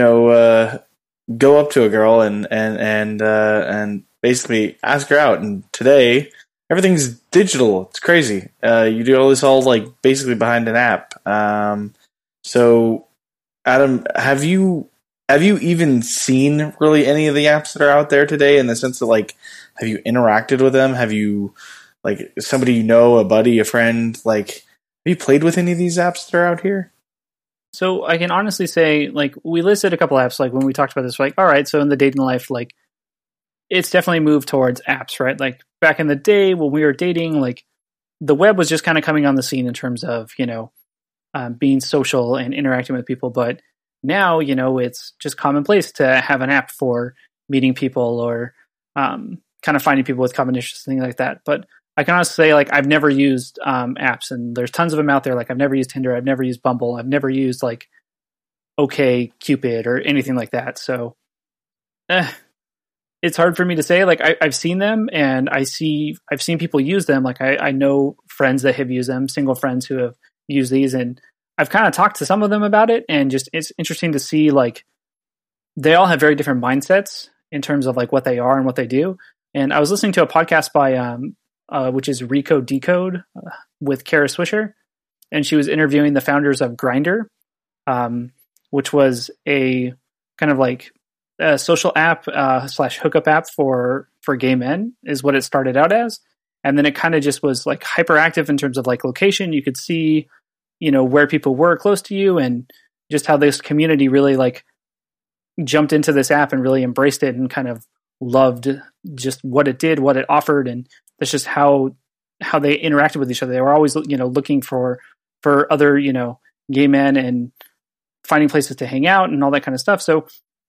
go up to a girl and basically ask her out. And today, everything's digital. It's crazy. You do all this like basically behind an app. So, Adam, have you even seen really any of the apps that are out there today, in the sense that, like, have you interacted with them? Have you, like, somebody a buddy, a friend, like, have you played with any of these apps that are out here? So I can honestly say, like, we listed a couple apps, like, when we talked about this, like, all right, so in the dating life, like, it's definitely moved towards apps, right? Like, back in the day when we were dating, like, the web was just kind of coming on the scene in terms of, being social and interacting with people. But now, it's just commonplace to have an app for meeting people, or kind of finding people with common interests, things like that. But I can honestly say, like, I've never used apps, and there's tons of them out there. Like, I've never used Tinder, I've never used Bumble, I've never used like OkCupid or anything like that. So it's hard for me to say. Like, I've seen them, and I've seen people use them. Like, I know friends that have used them, single friends who have used these, and I've kind of talked to some of them about it, and just it's interesting to see, like, they all have very different mindsets in terms of like what they are and what they do. And I was listening to a podcast by which is Recode Decode with Kara Swisher, and she was interviewing the founders of Grindr, which was a kind of like a social app slash hookup app for gay men, is what it started out as. And then it kind of just was like hyperactive in terms of like location. You could see, where people were close to you, and just how this community really like jumped into this app and really embraced it and kind of loved just what it did, what it offered. And that's just how they interacted with each other. They were always, looking for other, gay men and finding places to hang out and all that kind of stuff. So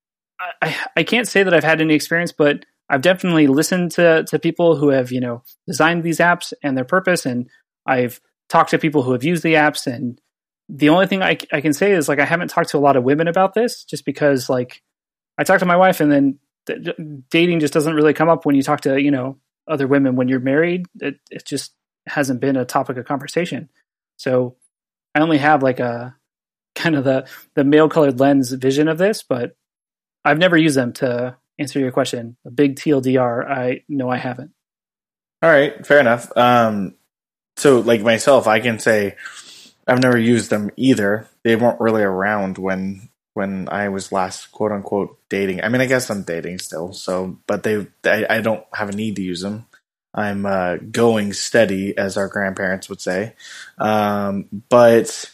I can't say that I've had any experience, but I've definitely listened to people who have, designed these apps and their purpose. And I've talked to people who have used the apps. And the only thing I can say is like, I haven't talked to a lot of women about this, just because like I talked to my wife, and then dating just doesn't really come up when you talk to, other women. When you're married, it just hasn't been a topic of conversation. So I only have like a kind of the male colored lens vision of this, but I've never used them. To answer your question, a big TLDR, no, I haven't. All right, fair enough. So like myself, I can say I've never used them either. They weren't really around when I was last quote unquote dating. I mean, I guess I'm dating still. So, but I don't have a need to use them. I'm going steady, as our grandparents would say. But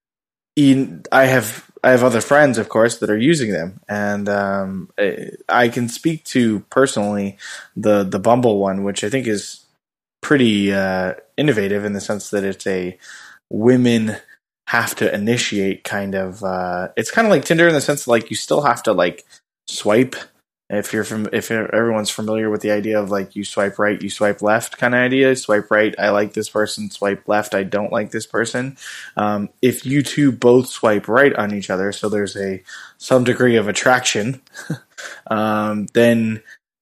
I have other friends, of course, that are using them, and I can speak to personally the Bumble one, which I think is pretty innovative in the sense that it's a women have to initiate kind of. It's kind of like Tinder in the sense that, like, you still have to like swipe. If everyone's familiar with the idea of like you swipe right, you swipe left kind of idea. Swipe right, I like this person. Swipe left, I don't like this person. If you two both swipe right on each other, so there's some degree of attraction, then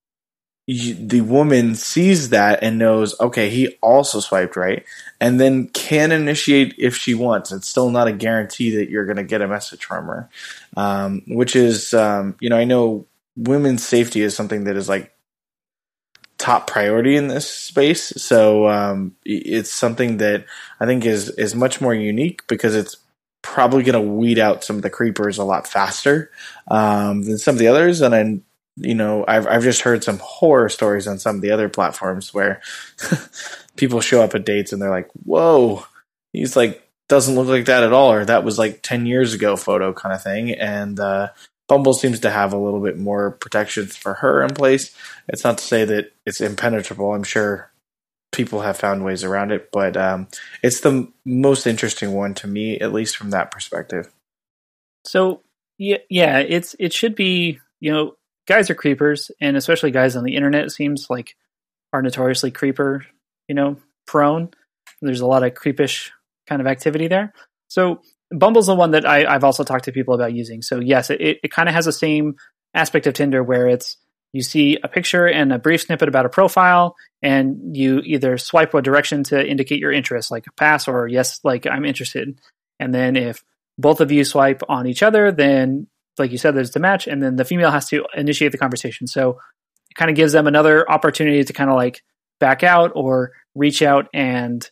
the woman sees that and knows, okay, he also swiped right, and then can initiate if she wants. It's still not a guarantee that you're going to get a message from her, which is, I know women's safety is something that is like top priority in this space. So it's something that I think is much more unique because it's probably going to weed out some of the creepers a lot faster than some of the others. And I've just heard some horror stories on some of the other platforms where people show up at dates and they're like, whoa, he's like, doesn't look like that at all. Or that was like 10 years ago photo kind of thing. And, Bumble seems to have a little bit more protections for her in place. It's not to say that it's impenetrable. I'm sure people have found ways around it, but it's the most interesting one to me, at least from that perspective. So, yeah, it should be, guys are creepers, and especially guys on the internet, it seems like, are notoriously creeper, prone. There's a lot of creepish kind of activity there. So Bumble's the one that I've also talked to people about using. So yes, it kind of has the same aspect of Tinder where you see a picture and a brief snippet about a profile, and you either swipe a direction to indicate your interest, like a pass or yes, like I'm interested. And then if both of you swipe on each other, then like you said, there's the match, and then the female has to initiate the conversation. So it kind of gives them another opportunity to kind of like back out or reach out and,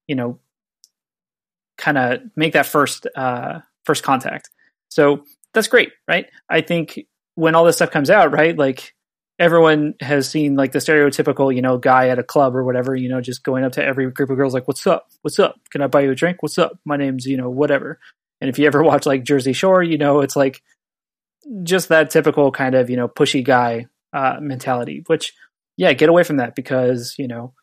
kind of make that first contact. So that's great, right? I think when all this stuff comes out, right, like everyone has seen like the stereotypical, guy at a club or whatever, just going up to every group of girls like, what's up? What's up? Can I buy you a drink? What's up? My name's, whatever. And if you ever watch like Jersey Shore, it's like just that typical kind of, pushy guy mentality, which, yeah, get away from that because,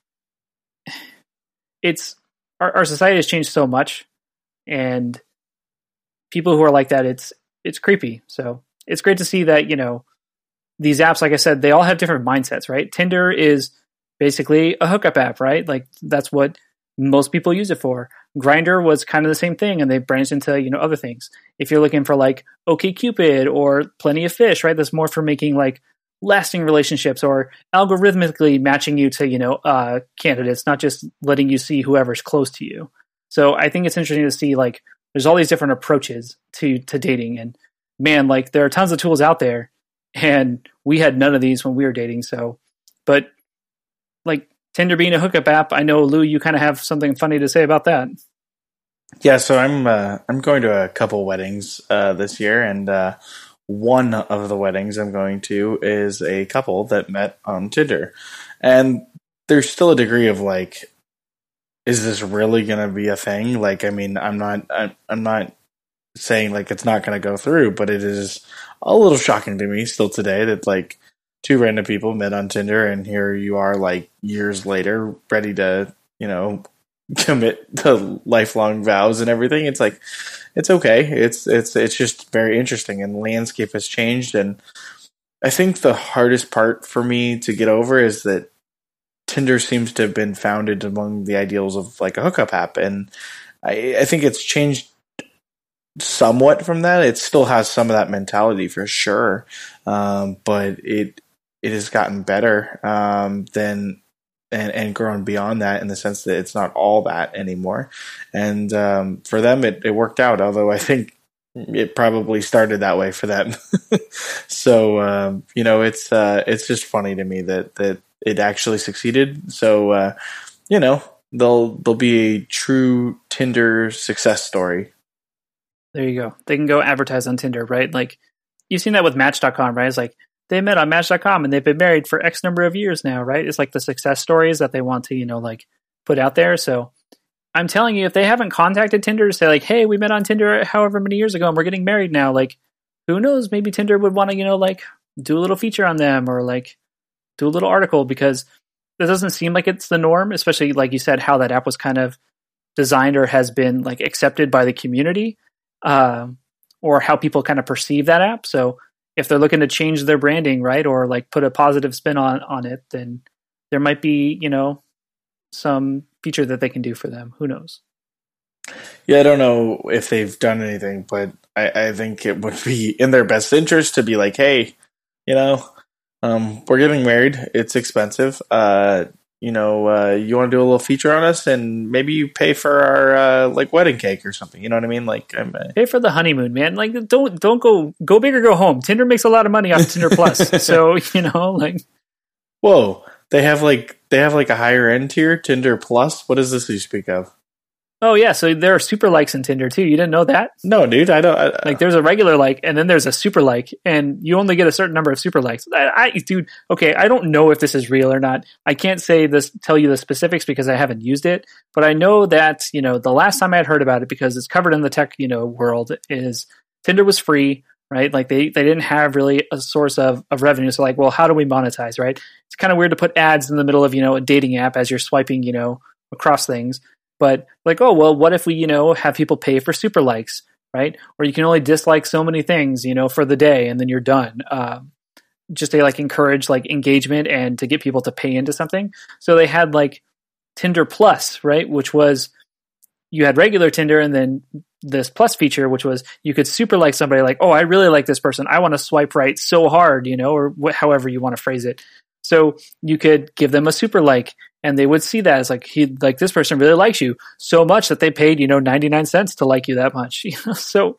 it's, our society has changed so much, and people who are like that, it's creepy. So it's great to see that, these apps, like I said, they all have different mindsets, right? Tinder is basically a hookup app, right? Like that's what most people use it for. Grindr was kind of the same thing, and they branched into, other things. If you're looking for like OkCupid or Plenty of Fish, right? That's more for making like lasting relationships or algorithmically matching you to, candidates, not just letting you see whoever's close to you. So I think it's interesting to see like there's all these different approaches to dating, and man, like there are tons of tools out there, and we had none of these when we were dating. So, but like Tinder being a hookup app, I know, Lou, you kind of have something funny to say about that. Yeah, so I'm going to a couple weddings this year, and one of the weddings I'm going to is a couple that met on Tinder, and there's still a degree of like, is this really going to be a thing? Like, I mean, I'm not saying like it's not going to go through, but it is a little shocking to me still today that like two random people met on Tinder, and here you are like years later, ready to commit to lifelong vows and everything. It's like it's okay. It's just very interesting, and the landscape has changed. And I think the hardest part for me to get over is that Tinder seems to have been founded among the ideals of like a hookup app, and I think it's changed somewhat from that. It still has some of that mentality for sure, but it has gotten better than and grown beyond that in the sense that it's not all that anymore. And for them, it worked out. Although I think it probably started that way for them. So it's just funny to me that it actually succeeded. So they'll be a true Tinder success story. There you go. They can go advertise on Tinder, right? Like you've seen that with Match.com, right? It's like they met on Match.com and they've been married for X number of years now, right? It's like the success stories that they want to, like put out there. So I'm telling you, if they haven't contacted Tinder to say like, hey, we met on Tinder however many years ago and we're getting married now, like who knows? Maybe Tinder would want to, like do a little feature on them or like do a little article, because that doesn't seem like it's the norm, especially like you said, how that app was kind of designed or has been like accepted by the community. Or how people kind of perceive that app. So if they're looking to change their branding, right, or like put a positive spin on it, then there might be, some feature that they can do for them. Who knows? Yeah, I don't know if they've done anything, but I think it would be in their best interest to be like, hey, we're getting married. It's expensive. You want to do a little feature on us, and maybe you pay for our like wedding cake or something. You know what I mean? Like, pay for the honeymoon, man. Like, don't go big or go home. Tinder makes a lot of money off Tinder Plus, so like. Whoa, they have like a higher end tier, Tinder Plus. What is this you speak of? Oh yeah, so there are super likes in Tinder too. You didn't know that? No, dude, I don't. Like, there's a regular like, and then there's a super like, and you only get a certain number of super likes. Dude, okay, I don't know if this is real or not. I can't tell you the specifics because I haven't used it, but I know that the last time I had heard about it, because it's covered in the tech world, is Tinder was free, right? Like they didn't have really a source of revenue. So like, well, how do we monetize, right? It's kind of weird to put ads in the middle of a dating app as you're swiping across things. But like, oh, well, what if we, have people pay for super likes, right? Or you can only dislike so many things, for the day and then you're done. Just to like encourage like engagement and to get people to pay into something. So they had like Tinder Plus, right? Which was, you had regular Tinder and then this plus feature, which was you could super like somebody, like, oh, I really like this person. I want to swipe right so hard, or however you want to phrase it. So you could give them a super like, and they would see that as like, this person really likes you so much that they paid 99 cents to like you that much. So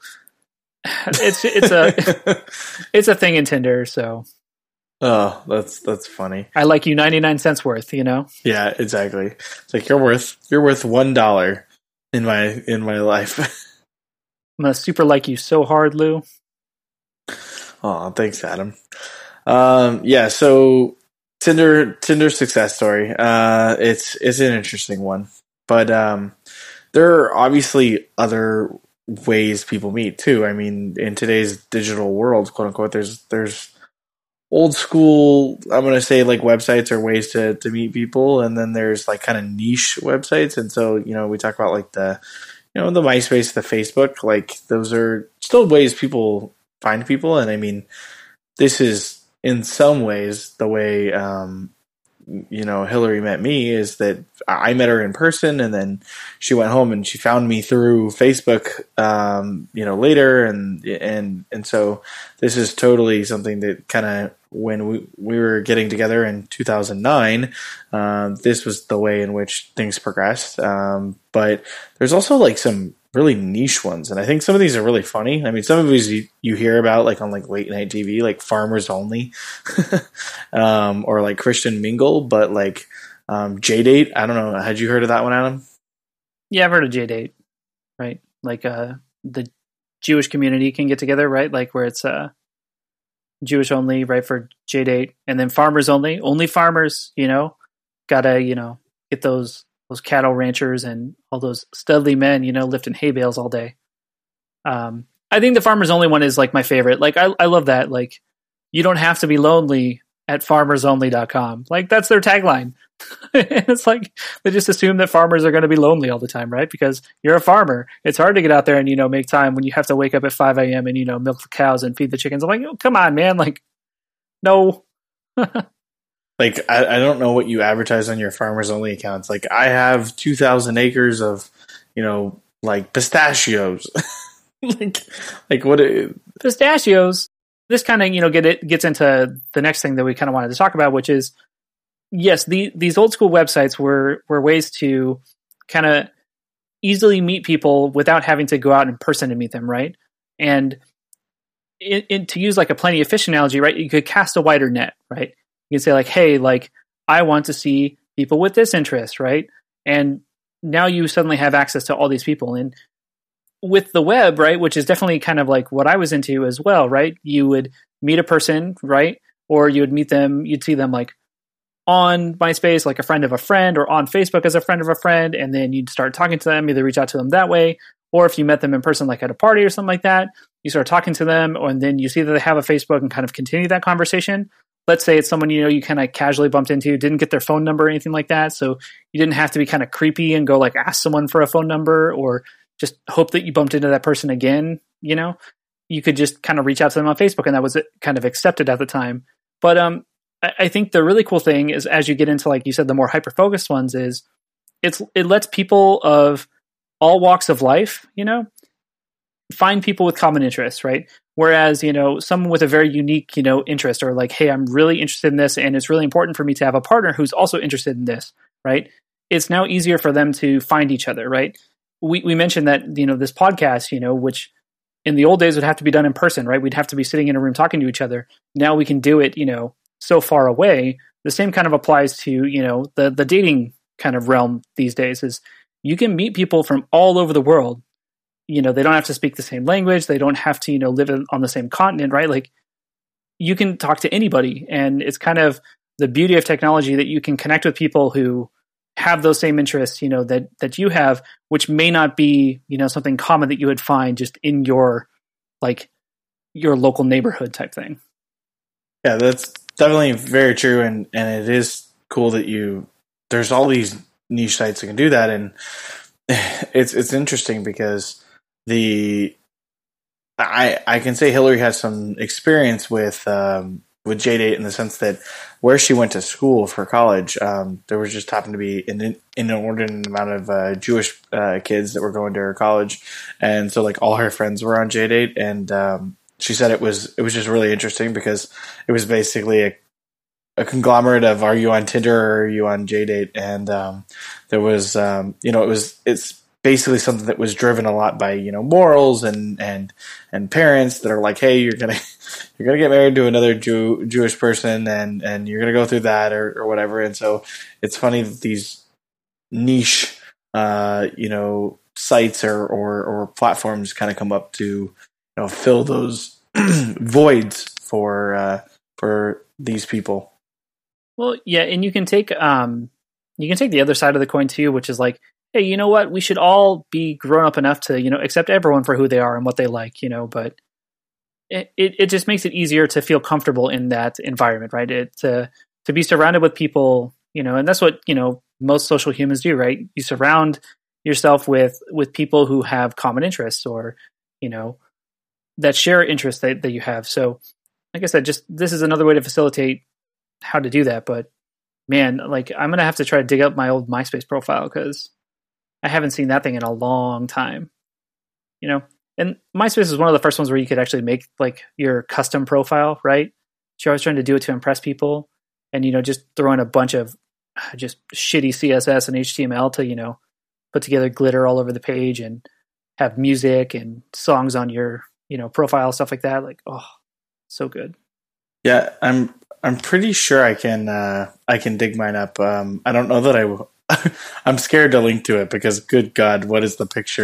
it's a thing in Tinder. So oh, that's funny. I like you 99 cents worth. Yeah, exactly. It's like you're worth $1 in my life. I'm gonna super like you so hard, Lou. Oh, thanks, Adam. Yeah, so Tinder success story. It's an interesting one, but there are obviously other ways people meet too. I mean, in today's digital world, quote unquote, there's old school, I'm going to say like websites or ways to meet people. And then there's like kind of niche websites. And so, we talk about like the MySpace, the Facebook, like those are still ways people find people. And I mean, this is in some ways the way, Hillary met me, is that I met her in person and then she went home and she found me through Facebook, later. And so this is totally something that kind of, when we were getting together in 2009, this was the way in which things progressed. But there's also like some really niche ones, and I think some of these are really funny. I mean, some of these you hear about like on like late night TV, like Farmers Only, or like Christian Mingle, but like JDate. I don't know. Had you heard of that one, Adam? Yeah, I've heard of JDate. right? Like the Jewish community can get together, right? Like where it's Jewish only, right, for JDate, and then farmers only farmers, gotta, get those cattle ranchers and all those studly men, lifting hay bales all day. I think the farmers only one is like my favorite. Like I love that. Like you don't have to be lonely at farmersonly.com. Like that's their tagline. It's like they just assume that farmers are going to be lonely all the time, right? Because you're a farmer. It's hard to get out there and, make time when you have to wake up at 5 a.m. and, milk the cows and feed the chickens. I'm like, oh, come on, man. Like, no. Like, I don't know what you advertise on your farmers only accounts. Like, I have 2,000 acres of, like pistachios. like what? Pistachios. This kind of, gets into the next thing that we kind of wanted to talk about, which is, yes, these old school websites were ways to kind of easily meet people without having to go out in person to meet them, right? And to use like a Plenty of Fish analogy, right? You could cast a wider net, right? You can say like, hey, like I want to see people with this interest, right? And now you suddenly have access to all these people. And with the web, right, which is definitely kind of like what I was into as well, right? You would meet a person, right? Or you would meet them, you'd see them like on MySpace, like a friend of a friend, or on Facebook as a friend of a friend, and then you'd start talking to them, either reach out to them that way, or if you met them in person, like at a party or something like that, you start talking to them, and then you see that they have a Facebook and kind of continue that conversation. Let's say it's someone you kind of casually bumped into, didn't get their phone number or anything like that, so you didn't have to be kind of creepy and go like ask someone for a phone number or just hope that you bumped into that person again. You could just kind of reach out to them on Facebook, and that was kind of accepted at the time. But I think the really cool thing is, as you get into, like you said, the more hyper-focused ones, is it lets people of all walks of life, find people with common interests, right? Whereas, someone with a very unique, interest, or like, hey, I'm really interested in this, and it's really important for me to have a partner who's also interested in this, right? It's now easier for them to find each other, right? We mentioned that, this podcast, which in the old days would have to be done in person, right? We'd have to be sitting in a room talking to each other. Now we can do it, so far away. The same kind of applies to, the dating kind of realm these days. Is you can meet people from all over the world. They don't have to speak the same language. They don't have to, live on the same continent, right? Like you can talk to anybody, and it's kind of the beauty of technology that you can connect with people who have those same interests, that you have, which may not be, something common that you would find just in your local neighborhood type thing. Yeah, that's definitely very true, and it is cool that there's all these niche sites that can do that, and it's interesting because I can say Hillary has some experience with JDate in the sense that where she went to school for college, there was just happened to be an inordinate amount of Jewish kids that were going to her college, and so like all her friends were on JDate, and she said it was just really interesting because it was basically a conglomerate of, are you on Tinder or are you on JDate? And there was it's basically something that was driven a lot by morals and parents that are like, hey, you're gonna get married to another Jewish person and you're gonna go through that or whatever. And so it's funny that these niche sites or platforms kind of come up to fill those voids for these people. Well, yeah, and you can take the other side of the coin too, which is like, hey, you know what? We should all be grown up enough to accept everyone for who they are and what they like, but it just makes it easier to feel comfortable in that environment, right? To be surrounded with people, and that's what most social humans do, right? You surround yourself with people who have common interests or that share interests that you have. So like I said, just this is another way to facilitate how to do that. But man, like I'm going to have to try to dig up my old MySpace profile because I haven't seen that thing in a long time, and MySpace is one of the first ones where you could actually make like your custom profile, right? So I was trying to do it to impress people and, just throw in a bunch of just shitty CSS and HTML to, put together glitter all over the page and have music and songs on your, profile, stuff like that. Like, oh, so good. Yeah, I'm pretty sure I can dig mine up. I don't know that I will. I'm scared to link to it because, good God, what is the picture?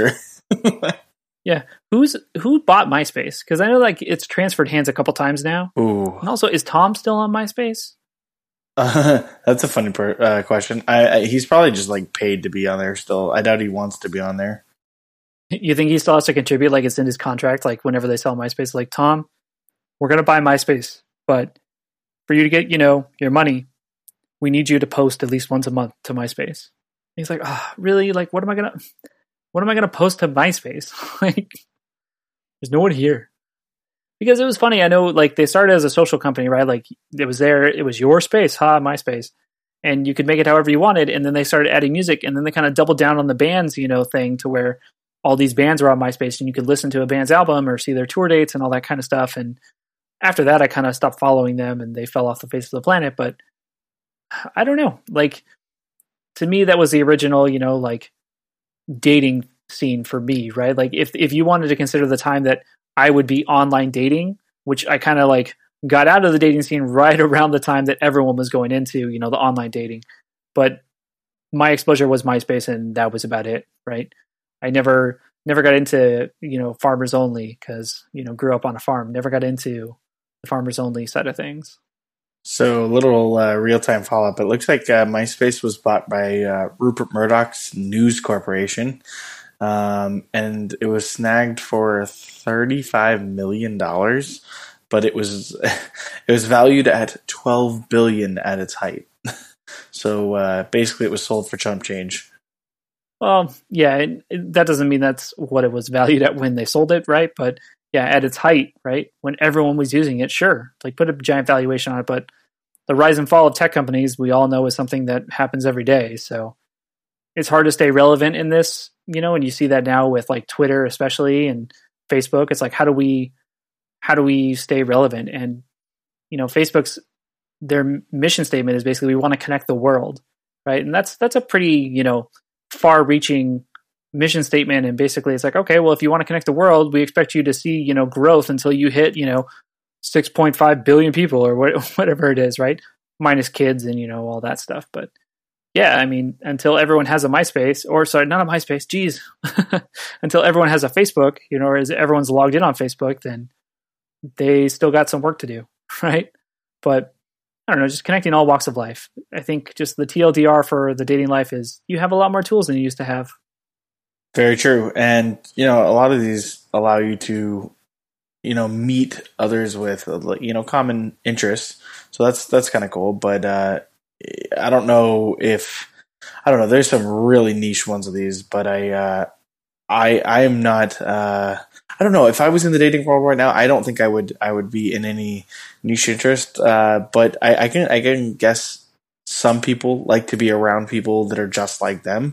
Yeah. Who bought MySpace? Because I know like it's transferred hands a couple times now. Ooh. And also, is Tom still on MySpace? That's a funny question. He's probably just like paid to be on there still. I doubt he wants to be on there. You think he still has to contribute? Like it's in his contract? Like whenever they sell MySpace, like Tom, we're going to buy MySpace, but for you to get, your money, we need you to post at least once a month to MySpace. And he's like, oh, really? Like, what am I going to post to MySpace? Like, there's no one here. Because it was funny. I know like they started as a social company, right? Like it was your space, MySpace. And you could make it however you wanted. And then they started adding music, and then they kind of doubled down on the bands, thing to where all these bands were on MySpace and you could listen to a band's album or see their tour dates and all that kind of stuff. And after that, I kind of stopped following them and they fell off the face of the planet. But I don't know. Like, to me, that was the original, like dating scene for me, right? Like if you wanted to consider the time that I would be online dating, which I kind of like got out of the dating scene right around the time that everyone was going into, the online dating. But my exposure was MySpace and that was about it, right? I never got into, farmers only because, grew up on a farm, never got into the farmers only side of things. So a little real-time follow-up. It looks like MySpace was bought by Rupert Murdoch's News Corporation, and it was snagged for $35 million, but it was valued at $12 billion at its height. So basically, it was sold for chump change. Well, yeah, that doesn't mean that's what it was valued at when they sold it, right? But yeah, at its height, right? When everyone was using it, sure, like put a giant valuation on it. But the rise and fall of tech companies, we all know, is something that happens every day. So it's hard to stay relevant in this, and you see that now with like Twitter, especially, and Facebook. It's like, how do we stay relevant? And, their mission statement is basically, we want to connect the world, right? And that's a pretty, far-reaching mission statement. And basically it's like, okay, well, if you want to connect the world, we expect you to see, growth until you hit, 6.5 billion people or whatever it is, right? Minus kids and, all that stuff. But yeah, I mean, until everyone has a MySpace, or sorry, not a MySpace, geez, until everyone has a Facebook, or as everyone's logged in on Facebook, then they still got some work to do, right? But I don't know, just connecting all walks of life. I think just the TLDR for the dating life is you have a lot more tools than you used to have. Very true. And, a lot of these allow you to, meet others with, common interests. So that's kind of cool. But I don't know, there's some really niche ones of these, but I am not, I don't know, if I was in the dating world right now, I don't think I would be in any niche interest. But I can guess some people like to be around people that are just like them.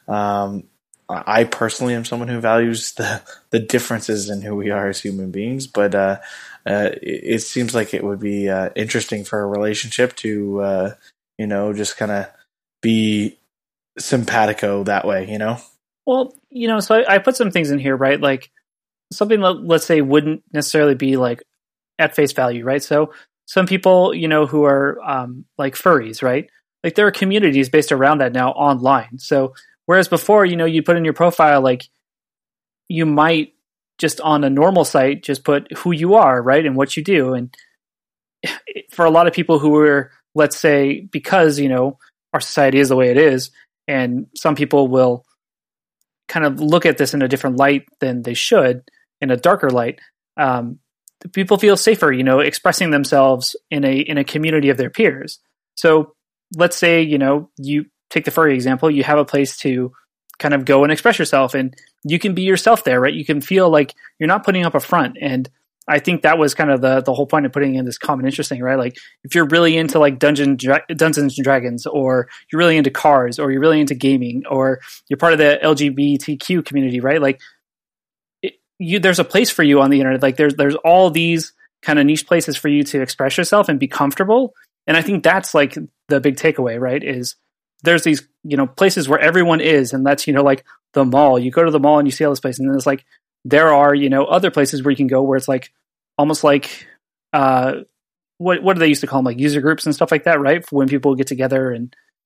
I personally am someone who values the differences in who we are as human beings, but it seems like it would be interesting for a relationship to just kind of be simpatico that way, Well, so I put some things in here, right? Like something that, let's say, wouldn't necessarily be like at face value, right? So some people, who are like furries, right? Like there are communities based around that now online. So whereas before, you put in your profile, like you might just on a normal site just put who you are, right, and what you do. And for a lot of people who are, let's say, because our society is the way it is, and some people will kind of look at this in a different light than they should, in a darker light. People feel safer, expressing themselves in a community of their peers. So let's say, you take the furry example, you have a place to kind of go and express yourself, and you can be yourself there, right? You can feel like you're not putting up a front. And I think that was kind of the whole point of putting in this common interest thing, right? Like if you're really into like Dungeons and Dragons, or you're really into cars, or you're really into gaming, or you're part of the LGBTQ community, right? Like there's a place for you on the internet. Like there's all these kind of niche places for you to express yourself and be comfortable. And I think that's like the big takeaway, right? Is there's these, places where everyone is, and that's, like the mall. You go to the mall and you see all this place, and then it's like there are, other places where you can go where it's like almost like what do they used to call them, like user groups and stuff like that, right? For when people get together and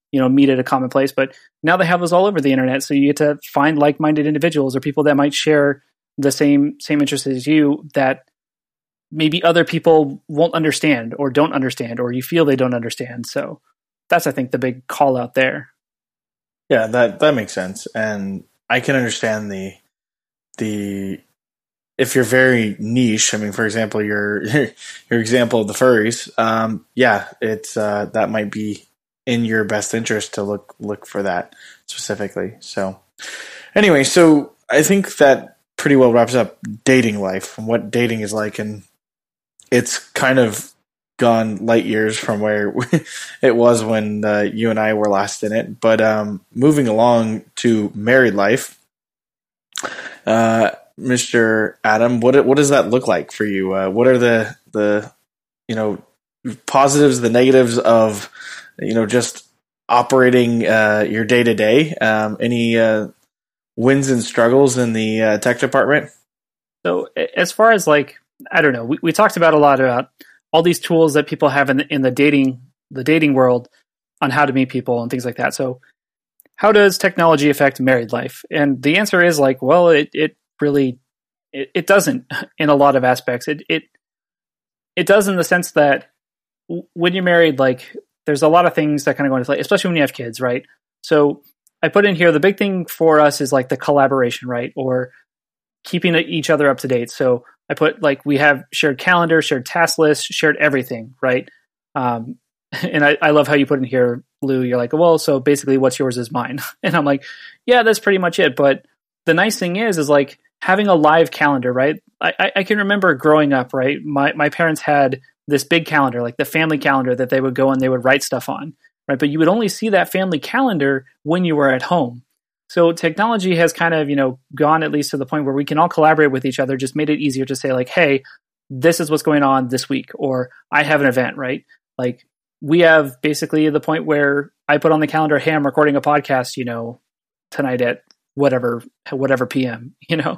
meet at a common place. But now they have those all over the internet. So you get to find like-minded individuals or people that might share the same interests as you that maybe other people won't understand or don't understand, or you feel they don't understand. So that's, I think, the big call out there. Yeah, that makes sense. And I can understand the if you're very niche, I mean, for example, your example of the furries, it's that might be in your best interest to look for that specifically. So anyway, so I think that pretty well wraps up dating life and what dating is like, and it's kind of gone light years from where it was when you and I were last in it. But moving along to married life, Mr. Adam, what does that look like for you? What are the positives, the negatives of just operating your day to day? Any wins and struggles in the tech department? So as far as I don't know, we talked about a lot about all these tools that people have in the dating world on how to meet people and things like that. So how does technology affect married life? And the answer is well, it really doesn't in a lot of aspects. It does in the sense that when you're married, there's a lot of things that kind of go into play, especially when you have kids, right? So I put in here, the big thing for us is the collaboration, right? Or keeping each other up to date. So I put we have shared calendar, shared task list, shared everything, right? And I love how you put in here, Lou, you're well, so basically what's yours is mine. And I'm yeah, that's pretty much it. But the nice thing is having a live calendar, right? I can remember growing up, right? My parents had this big calendar, the family calendar that they would go and they would write stuff on, right? But you would only see that family calendar when you were at home. So technology has kind of, gone at least to the point where we can all collaborate with each other, just made it easier to say hey, this is what's going on this week, or I have an event, right? We have basically the point where I put on the calendar, hey, I'm recording a podcast, tonight at whatever PM,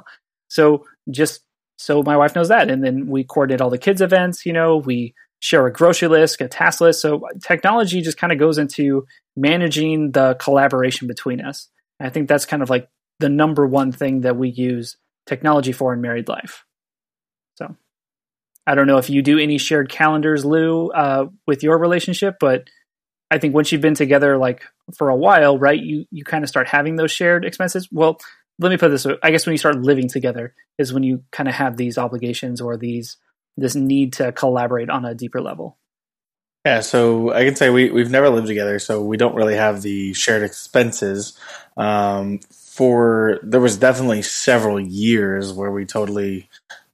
So just so my wife knows that. And then we coordinate all the kids' events, we share a grocery list, a task list. So technology just kind of goes into managing the collaboration between us. I think that's kind of the number one thing that we use technology for in married life. So I don't know if you do any shared calendars, Lou, with your relationship, but I think once you've been together for a while, right, you kind of start having those shared expenses. Well, let me put this way. I guess when you start living together is when you kind of have these obligations or this need to collaborate on a deeper level. Yeah, so I can say we've never lived together, so we don't really have the shared expenses. There was definitely several years where we totally,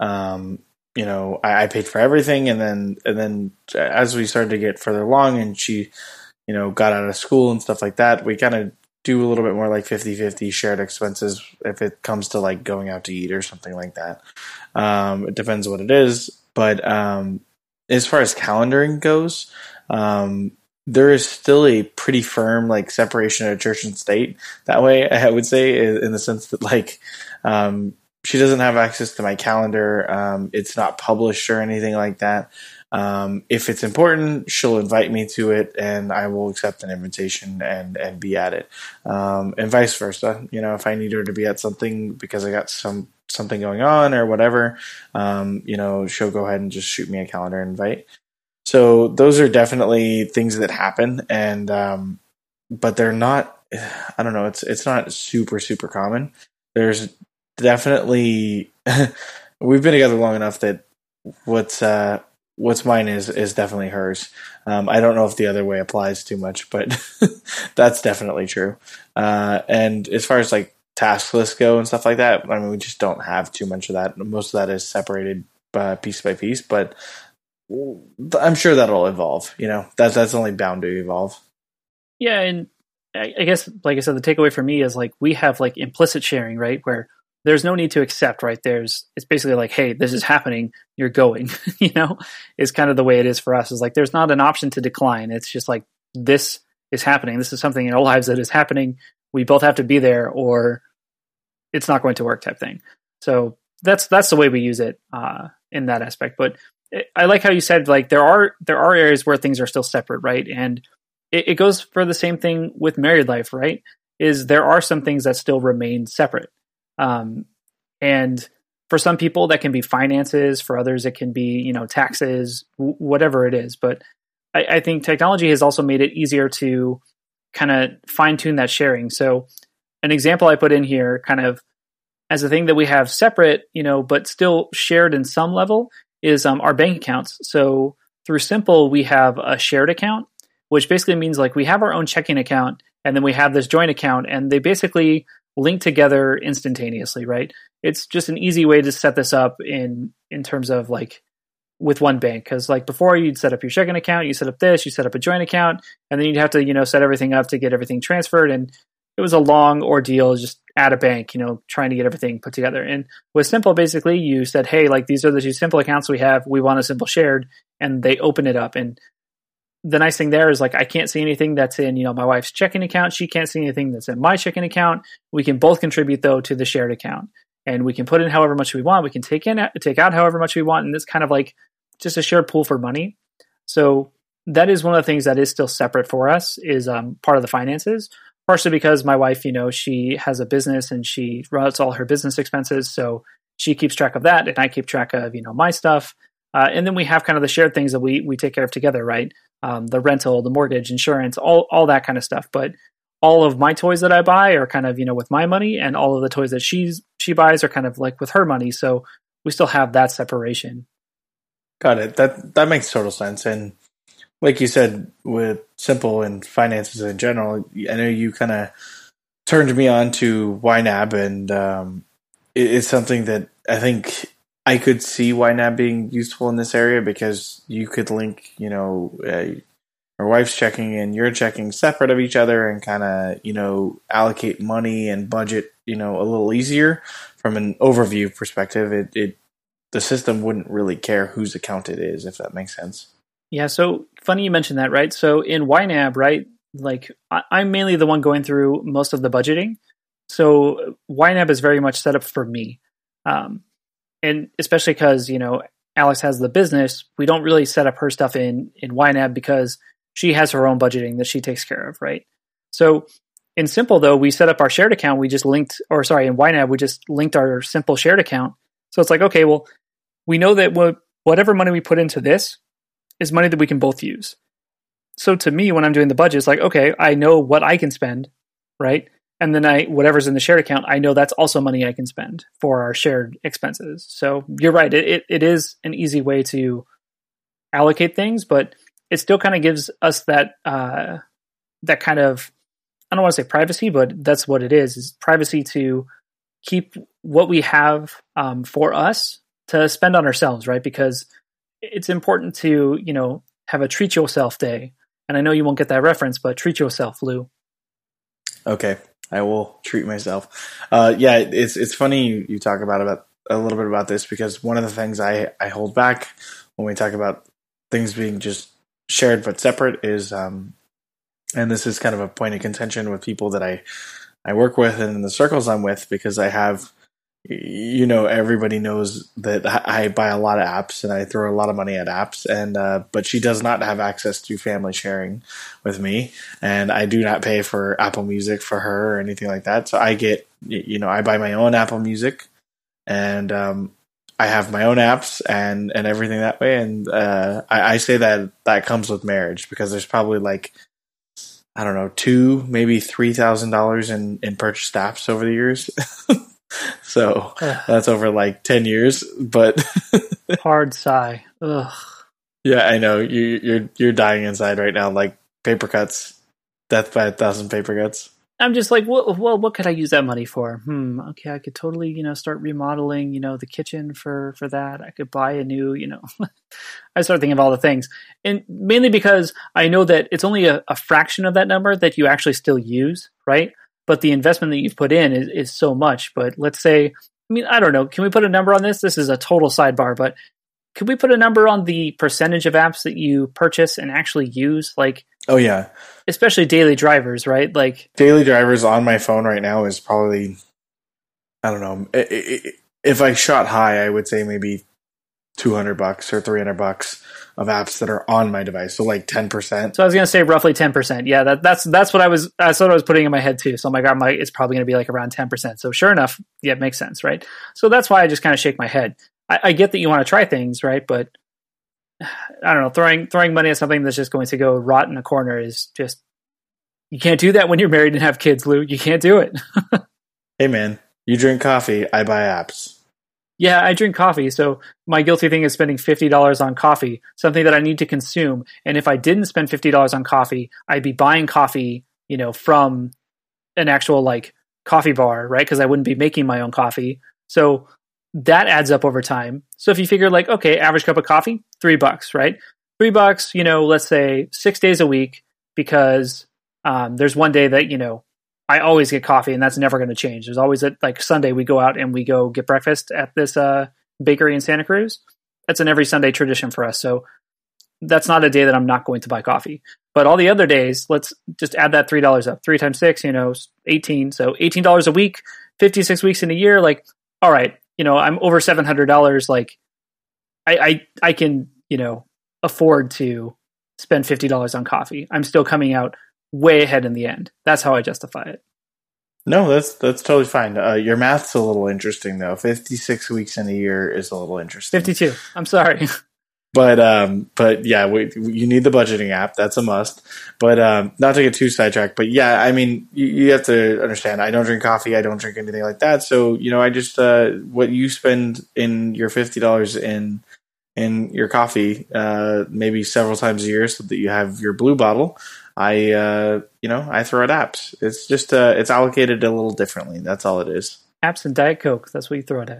I paid for everything, and then as we started to get further along, and she, got out of school and stuff like that, we kind of do a little bit more 50-50 shared expenses if it comes to going out to eat or something like that. It depends what it is, but as far as calendaring goes, there is still a pretty firm separation of church and state. That way, I would say, in the sense that she doesn't have access to my calendar. It's not published or anything like that. If it's important, she'll invite me to it, and I will accept an invitation and be at it. And vice versa. If I need her to be at something because I got something going on or whatever, she'll go ahead and just shoot me a calendar invite. So those are definitely things that happen, and but they're not. I don't know. It's not super super common. There's definitely we've been together long enough that what's mine is definitely hers. I don't know if the other way applies too much, but that's definitely true. And as far as task lists go and stuff like that, I mean, we just don't have too much of that. Most of that is separated piece by piece, but I'm sure that'll evolve. That's only bound to evolve. Yeah, and I guess, like I said, the takeaway for me is we have implicit sharing, right? Where there's no need to accept, right? It's basically hey, this is happening, you're going, is kind of the way it is for us. Is there's not an option to decline. It's just this is happening. This is something in our lives that is happening. We both have to be there, or it's not going to work, type thing. So that's the way we use it in that aspect. But I like how you said there are areas where things are still separate, right? And it goes for the same thing with married life, right? Is there are some things that still remain separate. And for some people that can be finances, for others it can be, taxes, whatever it is. But I think technology has also made it easier to kind of fine tune that sharing. So an example I put in here kind of as a thing that we have separate, but still shared in some level is our bank accounts. So through Simple, we have a shared account, which basically means like we have our own checking account and then we have this joint account and they basically link together instantaneously, right? It's just an easy way to set this up in terms of like with one bank. Because like before you'd set up your checking account, you set up this, you set up a joint account, and then you'd have to, set everything up to get everything transferred. And it was a long ordeal just at a bank, trying to get everything put together. And with Simple, basically you said, hey, like these are the two Simple accounts we have. We want a Simple shared, and they open it up. And the nice thing there is like I can't see anything that's in, my wife's checking account. She can't see anything that's in my checking account. We can both contribute though to the shared account. And we can put in however much we want. We can take out however much we want. And it's kind of like just a shared pool for money. So that is one of the things that is still separate for us is part of the finances, partially because my wife, she has a business and she runs all her business expenses. So she keeps track of that and I keep track of, my stuff. And then we have kind of the shared things that we take care of together, right? The rental, the mortgage, insurance, all that kind of stuff. But all of my toys that I buy are kind of, with my money, and all of the toys that she buys are kind of like with her money. So we still have that separation. Got it. That makes total sense. And like you said, with Simple and finances in general, I know you kind of turned me on to YNAB, and it's something that I think I could see YNAB being useful in this area because you could link, your wife's checking and your checking separate of each other and kind of, allocate money and budget, a little easier from an overview perspective. The system wouldn't really care whose account it is, if that makes sense. Yeah. So funny you mentioned that, right? So in YNAB, right, like I'm mainly the one going through most of the budgeting. So YNAB is very much set up for me. And especially because, Alex has the business, we don't really set up her stuff in YNAB because she has her own budgeting that she takes care of, right? So in Simple, though, we set up our shared account. In YNAB, we just linked our Simple shared account. So it's like, okay, well, we know that whatever money we put into this is money that we can both use. So to me, when I'm doing the budget, it's like, okay, I know what I can spend, right? And then whatever's in the shared account, I know that's also money I can spend for our shared expenses. So you're right. It is an easy way to allocate things, but it still kind of gives us that kind of, I don't want to say privacy, but that's what it is privacy to keep what we have for us to spend on ourselves, right? Because it's important to, have a treat yourself day. And I know you won't get that reference, but treat yourself, Lou. Okay. I will treat myself. Yeah, it's funny you talk about a little bit about this because one of the things I hold back when we talk about things being just shared but separate is, and this is kind of a point of contention with people that I work with and in the circles I'm with, because I have, everybody knows that I buy a lot of apps and I throw a lot of money at apps, and but she does not have access to family sharing with me, and I do not pay for Apple Music for her or anything like that. So I get, I buy my own Apple Music, and I have my own apps and everything that way. And I say that comes with marriage because there's probably like, I don't know, $2,000, maybe $3,000 in purchased apps over the years. So that's over like 10 years, but hard sigh. Ugh. Yeah, I know you're dying inside right now. Like paper cuts, death by 1,000 paper cuts. I'm just like, well, what could I use that money for? Okay, I could totally, start remodeling, the kitchen for that. I could buy a new, I start thinking of all the things. And mainly because I know that it's only a fraction of that number that you actually still use, right? But the investment that you've put in is so much. But let's say, I don't know, can we put a number on this? This is a total sidebar, but could we put a number on the percentage of apps that you purchase and actually use? Like, oh yeah, especially daily drivers, right? Like daily drivers on my phone right now is probably, I don't know, if I shot high, I would say maybe $200 or $300 of apps that are on my device. So like 10%. So I was going to say roughly 10%. Yeah, that's what I was putting in my head too. So I'm like, it's probably going to be like around 10%. So sure enough, yeah, it makes sense, right? So that's why I just kind of shake my head. I get that you want to try things, right? But I don't know, throwing money at something that's just going to go rot in a corner is just, you can't do that when you're married and have kids, Lou. You can't do it. Hey man, you drink coffee, I buy apps. Yeah, I drink coffee, so my guilty thing is spending $50 on coffee, something that I need to consume. And if I didn't spend $50 on coffee, I'd be buying coffee, from an actual like coffee bar, right? Because I wouldn't be making my own coffee. So that adds up over time. So if you figure like, okay, average cup of coffee, $3, right? $3, let's say 6 days a week, because there's one day that, I always get coffee, and that's never going to change. There's always like Sunday we go out and we go get breakfast at this bakery in Santa Cruz. That's an every Sunday tradition for us. So that's not a day that I'm not going to buy coffee. But all the other days, let's just add that $3 up. 3 times 6, 18. So $18 a week, 56 weeks in a year. Like, all right, I'm over $700. Like, I can afford to spend $50 on coffee. I'm still coming out way ahead in the end. That's how I justify it. No, that's totally fine. Your math's a little interesting though. 56 weeks in a year is a little interesting. 52. I'm sorry. But yeah, you need the budgeting app. That's a must. But not to get too sidetracked. But yeah, I mean, you have to understand. I don't drink coffee. I don't drink anything like that. So I just what you spend in your $50 in your coffee, maybe several times a year, so that you have your blue bottle. I throw at apps. It's just it's allocated a little differently. That's all it is. Apps and Diet Coke. That's what you throw it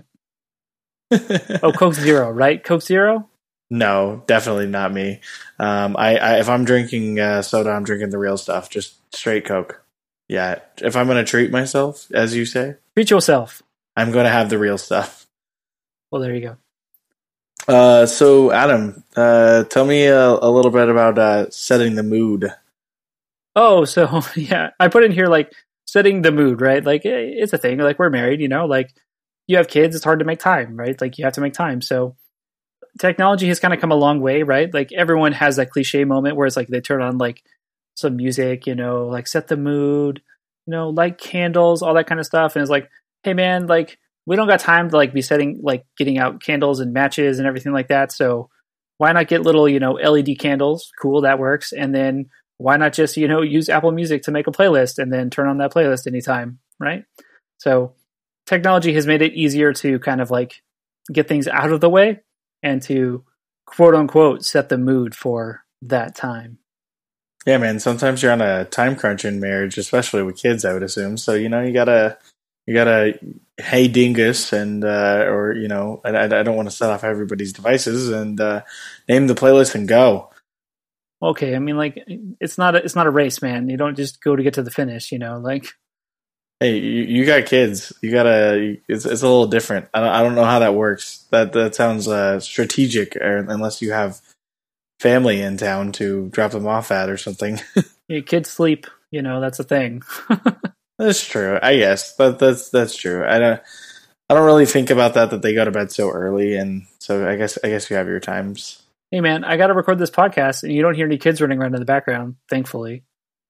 at. Oh, Coke Zero, right? Coke Zero? No, definitely not me. I if I'm drinking soda, I'm drinking the real stuff, just straight Coke. Yeah, if I'm gonna treat myself, as you say, treat yourself. I'm gonna have the real stuff. Well, there you go. So Adam, tell me a little bit about setting the mood. Oh, so yeah, I put in here like setting the mood, right? Like it's a thing. Like we're married, like you have kids, it's hard to make time, right? Like you have to make time. So technology has kind of come a long way, right? Like everyone has that cliche moment where it's like they turn on like some music, like set the mood, light candles, all that kind of stuff. And it's like, hey man, like we don't got time to like be getting out candles and matches and everything like that. So why not get little, LED candles? Cool, that works. And then why not just, use Apple Music to make a playlist and then turn on that playlist anytime, right? So technology has made it easier to kind of like get things out of the way and to quote unquote set the mood for that time. Yeah, man. Sometimes you're on a time crunch in marriage, especially with kids, I would assume. So, you gotta hey dingus and or I don't want to set off everybody's devices and name the playlist and go. Okay, I mean, like it's not a race, man. You don't just go to get to the finish, like. Hey, you got kids. You gotta. It's a little different. I don't know how that works. That sounds strategic, unless you have family in town to drop them off at or something. Yeah, kids sleep. That's a thing. That's true. I guess that's true. I don't really think about that they go to bed so early, and so I guess you have your times. Hey man, I got to record this podcast, and you don't hear any kids running around in the background, thankfully.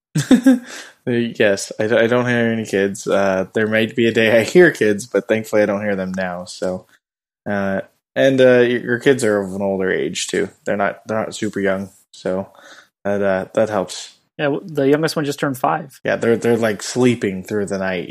Yes, I don't hear any kids. There might be a day I hear kids, but thankfully I don't hear them now. So, and your kids are of an older age too. They're not super young, so that helps. Yeah, the youngest one just turned 5. Yeah, they're like sleeping through the night.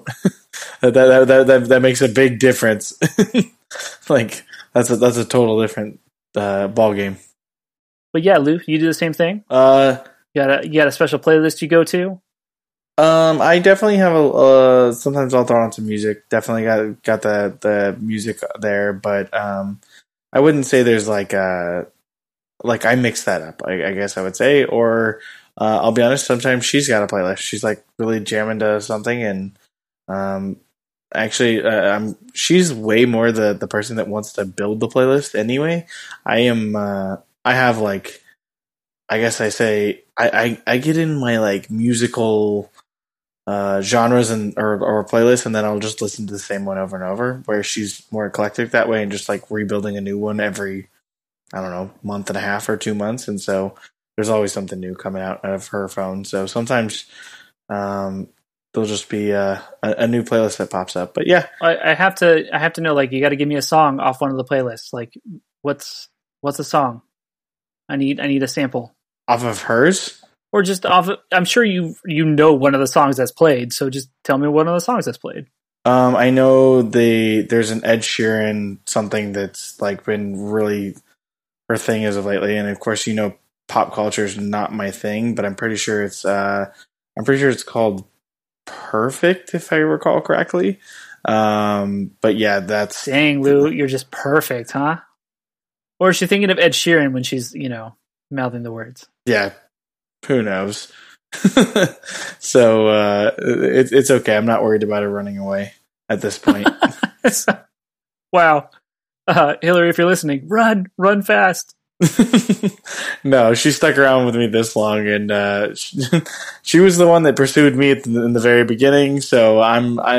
That makes a big difference. Like that's a total different ball game. But yeah, Lou, you do the same thing. You got a special playlist you go to? I definitely have sometimes I'll throw on some music. Definitely got the music there, but I wouldn't say there's like I mix that up. I guess I would say, or I'll be honest. Sometimes she's got a playlist. She's like really jamming to something, and actually, she's way more the person that wants to build the playlist. Anyway, I am. I have like. I guess I say I get in my like musical genres and or playlists, and then I'll just listen to the same one over and over. Where she's more eclectic that way, and just like rebuilding a new one every, I don't know, month and a half or 2 months, and so there's always something new coming out of her phone. So sometimes there'll just be a new playlist that pops up. But yeah, I have to know, like, you got to give me a song off one of the playlists. Like, what's a song? I need a sample off of hers. Or just off. I'm sure you know one of the songs that's played, so just tell me one of the songs that's played. I know there's an Ed Sheeran something that's like been really her thing as of lately, and of course pop culture is not my thing, but I'm pretty sure it's called Perfect, if I recall correctly. But yeah, that's dang, Lou, you're just perfect, huh? Or is she thinking of Ed Sheeran when she's mouthing the words? Yeah. Who knows? So it's okay. I'm not worried about her running away at this point. Wow. Hillary, if you're listening, run fast. No, she stuck around with me this long, and she was the one that pursued me in the very beginning. So I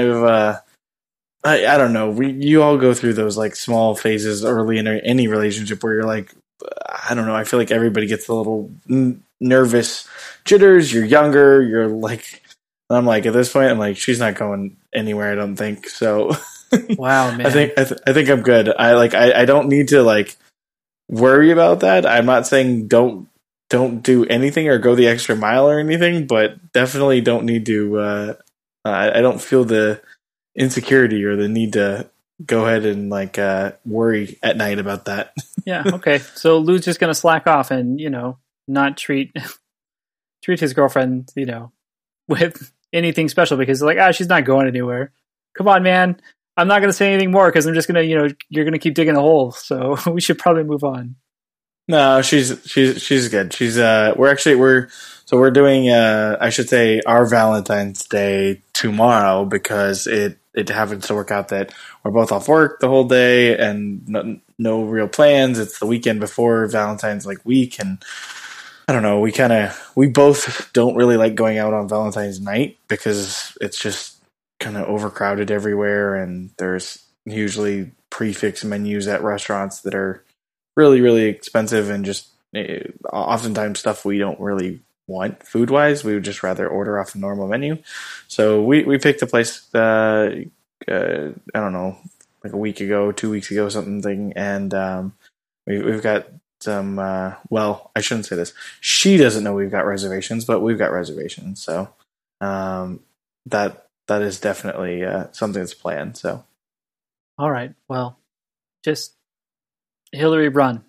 don't know. You all go through those like small phases early in any relationship where you're like, I don't know. I feel like everybody gets a little nervous jitters. You're younger. You're like, I'm like, at this point, I'm like, she's not going anywhere. I don't think so. Wow, man. I think I'm good. I don't need to like worry about that. I'm not saying don't do anything or go the extra mile or anything, but definitely don't need to. I don't feel the insecurity or the need to go ahead and like worry at night about that. Yeah. Okay. So Lou's just gonna slack off and not treat his girlfriend with anything special because like she's not going anywhere. Come on, man. I'm not gonna say anything more because I'm just gonna you're gonna keep digging a hole. So we should probably move on. No, she's good. She's we're doing I should say our Valentine's Day tomorrow because it happens to work out that we're both off work the whole day and no real plans. It's the weekend before Valentine's week, and I don't know. We both don't really like going out on Valentine's night because it's just kind of overcrowded everywhere, and there's usually prefix menus at restaurants that are really, really expensive and just oftentimes stuff we don't really want food wise. We would just rather order off a normal menu. So we picked a place, I don't know, like a week ago, 2 weeks ago, something. And we've got some, well, I shouldn't say this. She doesn't know we've got reservations, but we've got reservations. So that is definitely something that's planned. So. All right. Well, just Hillary, run.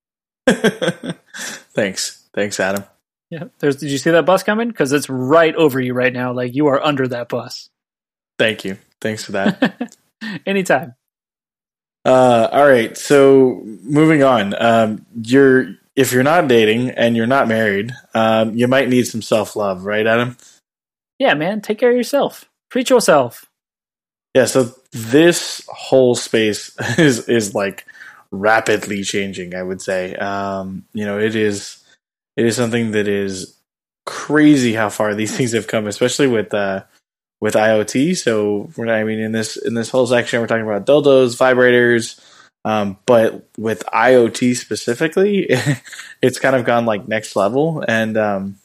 Thanks, Adam. Yeah. Did you see that bus coming? Because it's right over you right now. Like you are under that bus. Thank you. Thanks for that. Anytime. All right. So moving on. If you're not dating and you're not married, you might need some self-love, right, Adam? Yeah, man. Take care of yourself. Treat yourself. Yeah. So this whole space is like rapidly changing, I would say. It is something that is crazy how far these things have come, especially with IoT. So in this whole section, we're talking about dildos, vibrators, but with IoT specifically, it's kind of gone like next level. And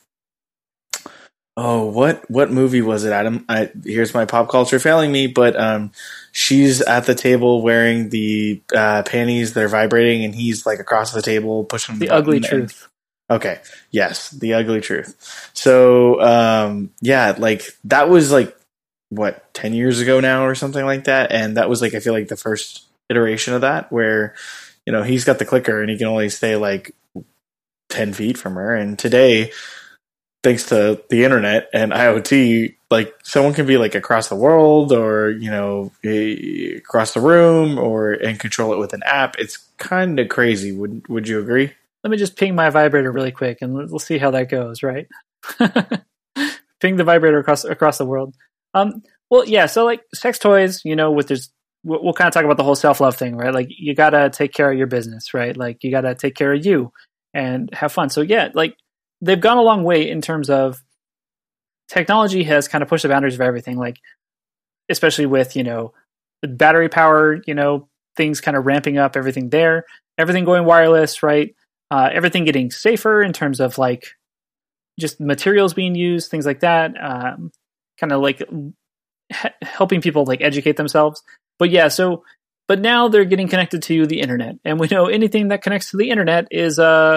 what movie was it, Adam? Here's my pop culture failing me, but she's at the table wearing the panties that are vibrating, and he's like across the table pushing the ugly truth. Okay. Yes, The Ugly Truth. So, like that was like what 10 years ago now or something like that, and that was like I feel like the first iteration of that where he's got the clicker and he can only stay like 10 feet from her, and today, thanks to the internet and IoT, like someone can be like across the world or across the room and control it with an app. It's kind of crazy. Would you agree? Let me just ping my vibrator really quick and we'll see how that goes, right? Ping the vibrator across the world. Well, yeah, so like sex toys, we'll kind of talk about the whole self-love thing, right? Like you got to take care of your business, right? Like you got to take care of you and have fun. So yeah, like they've gone a long way in terms of technology has kind of pushed the boundaries of everything, like especially with, battery power, things kind of ramping up, everything there, everything going wireless, right? Everything getting safer in terms of like just materials being used, things like that, kind of like helping people like educate themselves. But yeah, but now they're getting connected to the internet, and we know anything that connects to the internet is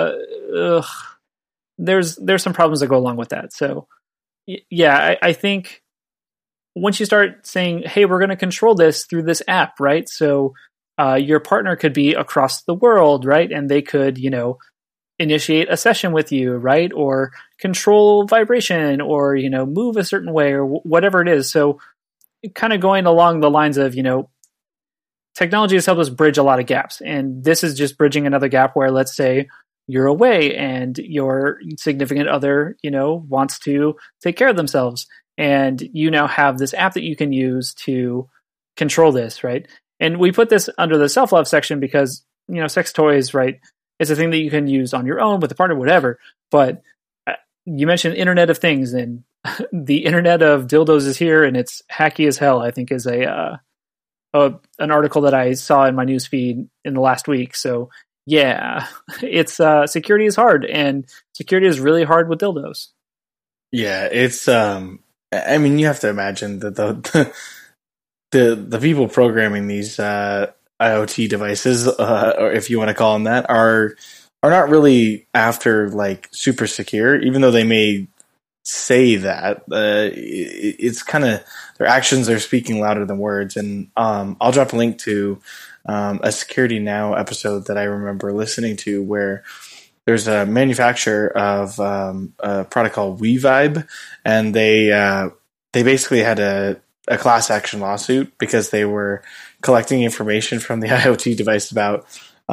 there's some problems that go along with that. So yeah, I think once you start saying, hey, we're going to control this through this app, right? So your partner could be across the world, right? And they could, initiate a session with you, right? Or control vibration, or, move a certain way, or whatever it is. So kind of going along the lines of, technology has helped us bridge a lot of gaps. And this is just bridging another gap where, let's say, you're away and your significant other, wants to take care of themselves. And you now have this app that you can use to control this, right? And we put this under the self-love section because, sex toys, right, is a thing that you can use on your own with a partner, whatever. But you mentioned Internet of Things, and the Internet of Dildos is here, and it's hacky as hell, I think, is an article that I saw in my newsfeed in the last week. So yeah, it's security is hard, and security is really hard with dildos. Yeah, it's I mean, you have to imagine that the people programming these IoT devices, or if you want to call them that, are not really after like super secure, even though they may say that. It's kind of their actions are speaking louder than words. And I'll drop a link to a Security Now episode that I remember listening to, where there's a manufacturer of a product called WeVibe, and they basically had a class action lawsuit because they were collecting information from the IoT device about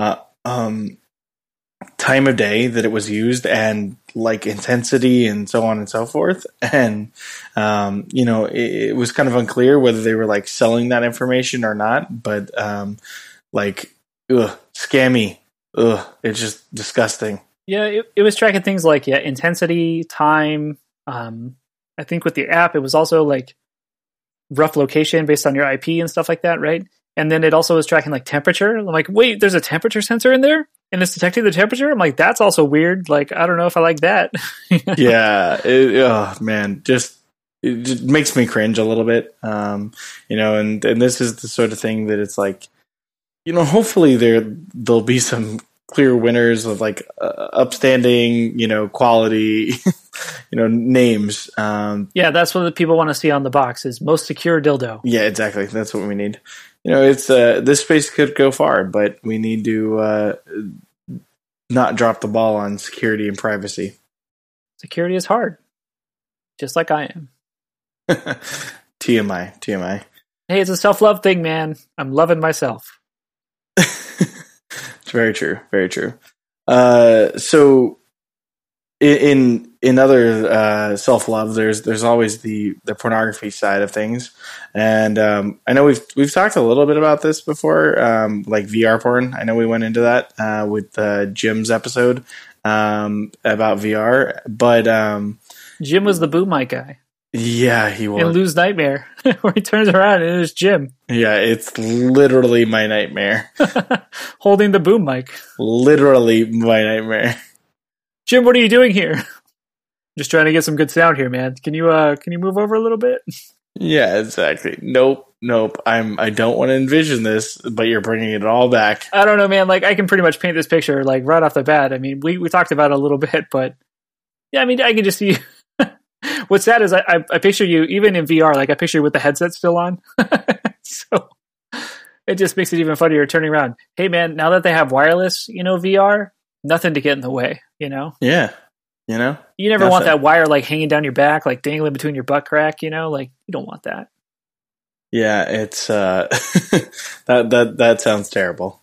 time of day that it was used, and like intensity and so on and so forth. And it was kind of unclear whether they were like selling that information or not, but scammy. It's just disgusting. Yeah, it was tracking things like intensity, time. I think with the app, it was also like rough location based on your IP and stuff like that, right? And then it also was tracking like temperature. I'm like, wait, there's a temperature sensor in there, and it's detecting the temperature. I'm like, that's also weird. Like, I don't know if I like that. Yeah, it just makes me cringe a little bit. And this is the sort of thing that it's like, hopefully there'll be some clear winners of like upstanding, quality, names. Yeah, that's what the people want to see on the box is most secure dildo. Yeah, exactly. That's what we need. It's this space could go far, but we need to not drop the ball on security and privacy. Security is hard, just like I am. TMI. Hey, it's a self-love thing, man. I'm loving myself. It's very true. Very true. So in other self-love, there's always the pornography side of things. And I know we've talked a little bit about this before, like VR porn. I know we went into that with Jim's episode about VR, but Jim was the boom mic guy. Yeah, he was. In Lou's Nightmare, where he turns around and it's Jim. Yeah, it's literally my nightmare. Holding the boom mic. Literally my nightmare. Jim, what are you doing here? Just trying to get some good sound here, man. Can you move over a little bit? Yeah, exactly. Nope. I don't want to envision this, but you're bringing it all back. I don't know, man. Like, I can pretty much paint this picture like right off the bat. I mean, we talked about it a little bit, but yeah, I mean, I can just see. What's sad is I picture you, even in VR, like I picture you with the headset still on. So it just makes it even funnier turning around. Hey, man, now that they have wireless, VR, nothing to get in the way, Yeah. You never want that wire like hanging down your back, like dangling between your butt crack, like you don't want that. Yeah, it's that sounds terrible.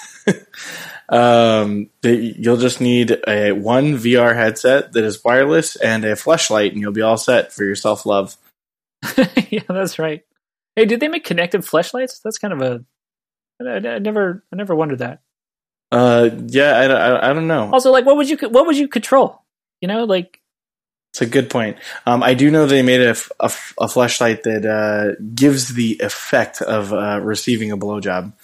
You'll just need one VR headset that is wireless and a fleshlight, and you'll be all set for your self-love. Yeah, that's right. Hey, did they make connected fleshlights? That's kind of I never wondered that. Yeah, I don't know. Also, like, what would you control? Like, It's a good point. I do know they made a fleshlight that gives the effect of receiving a blowjob.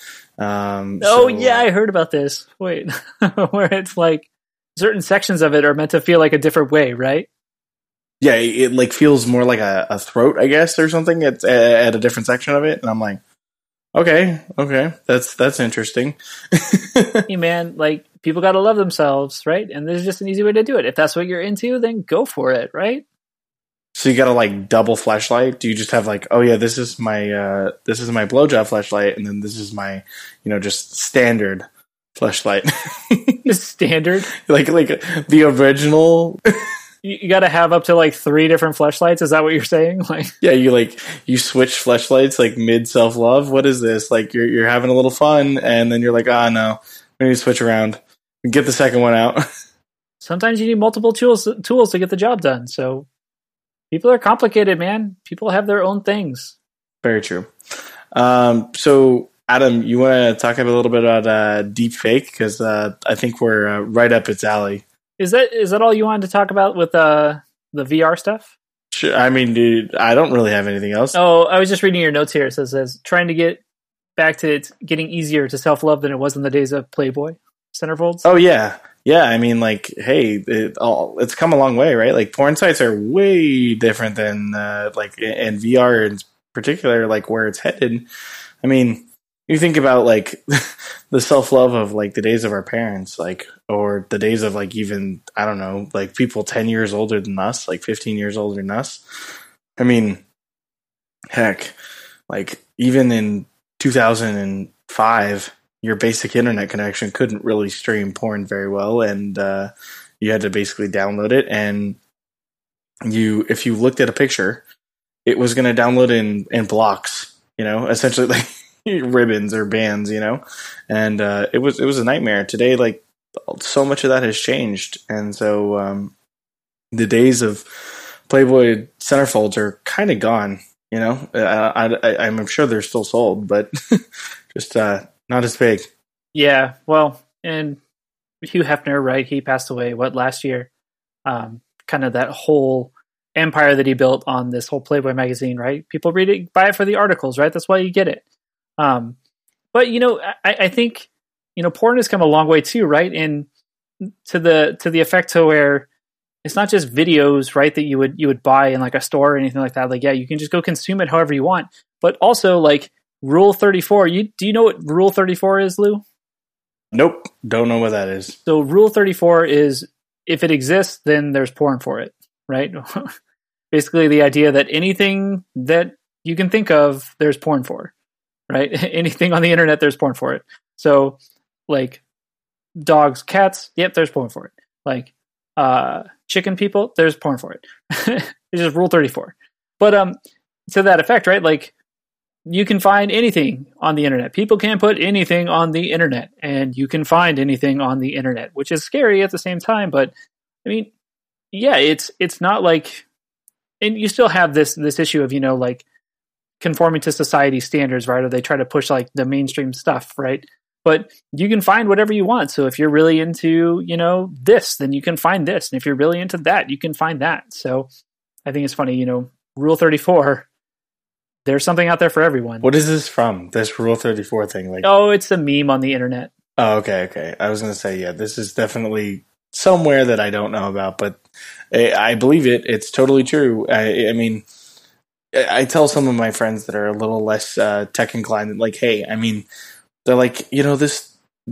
I heard about this. Wait, where it's like certain sections of it are meant to feel like a different way, right? Yeah, it like feels more like a throat, I guess, or something. It's at a different section of it, and I'm like, okay, that's interesting. Hey man, like people got to love themselves, right? And there's just an easy way to do it. If that's what you're into, then go for it, right? So you got to like double fleshlight. Do you just have like, oh yeah, this is my blowjob fleshlight, and then this is my, just standard fleshlight. Standard, like the original. You got to have up to like 3 different fleshlights. Is that what you're saying? Like, yeah, you switch fleshlights like mid self love. What is this? Like you're having a little fun, and then you're like, no, we need to switch around. Get the second one out. Sometimes you need multiple tools to get the job done. So people are complicated, man. People have their own things. Very true. So Adam, you want to talk a little bit about deep fake, because I think we're right up its alley. Is that all you wanted to talk about with the VR stuff? Sure. I mean, dude, I don't really have anything else. Oh, I was just reading your notes here. It says trying to get back to it getting easier to self-love than it was in the days of Playboy centerfolds. Oh, yeah. Yeah, I mean, like, hey, it's come a long way, right? Like, porn sites are way different than, and VR in particular, like, where it's headed. I mean, you think about, like, the self-love of, like, the days of our parents, like, or the days of, like, even, I don't know, like, people 10 years older than us, like, 15 years older than us. I mean, heck, like, even in 2005, your basic internet connection couldn't really stream porn very well, and you had to basically download it, and if you looked at a picture, it was going to download in blocks, essentially, like, ribbons or bands, and it was a nightmare. Today, like, so much of that has changed, and so the days of Playboy centerfolds are kind of gone. I'm sure they're still sold, but just not as big. Yeah, well, and Hugh Hefner, right? He passed away last year. Kind of that whole empire that he built on this whole Playboy magazine, right? People read it, buy it for the articles, right? That's why you get it. But I think porn has come a long way too, right? And to the effect to where it's not just videos, right, that you would buy in like a store or anything like that. Like, yeah, you can just go consume it however you want. But also, like, Rule 34. Do you know what Rule 34 is, Lou? Nope, don't know what that is. So Rule 34 is, if it exists, then there's porn for it, right? Basically, the idea that anything that you can think of, there's porn for. Right? Anything on the internet, there's porn for it. So, like, dogs, cats, yep, there's porn for it. Like, chicken people, there's porn for it. It's just Rule 34. But to that effect, right? Like, you can find anything on the internet. People can put anything on the internet, and you can find anything on the internet, which is scary at the same time. But I mean, yeah, it's not like, and you still have this issue of like conforming to society standards, right? Or they try to push like the mainstream stuff, right? But you can find whatever you want. So if you're really into, this, then you can find this. And if you're really into that, you can find that. So I think it's funny, Rule 34, there's something out there for everyone. What is this from? This Rule 34 thing? Like, oh, it's a meme on the internet. Oh, okay. I was going to say, yeah, this is definitely somewhere that I don't know about, but I believe it. It's totally true. I mean, I tell some of my friends that are a little less tech inclined, like, hey, I mean, they're like, this,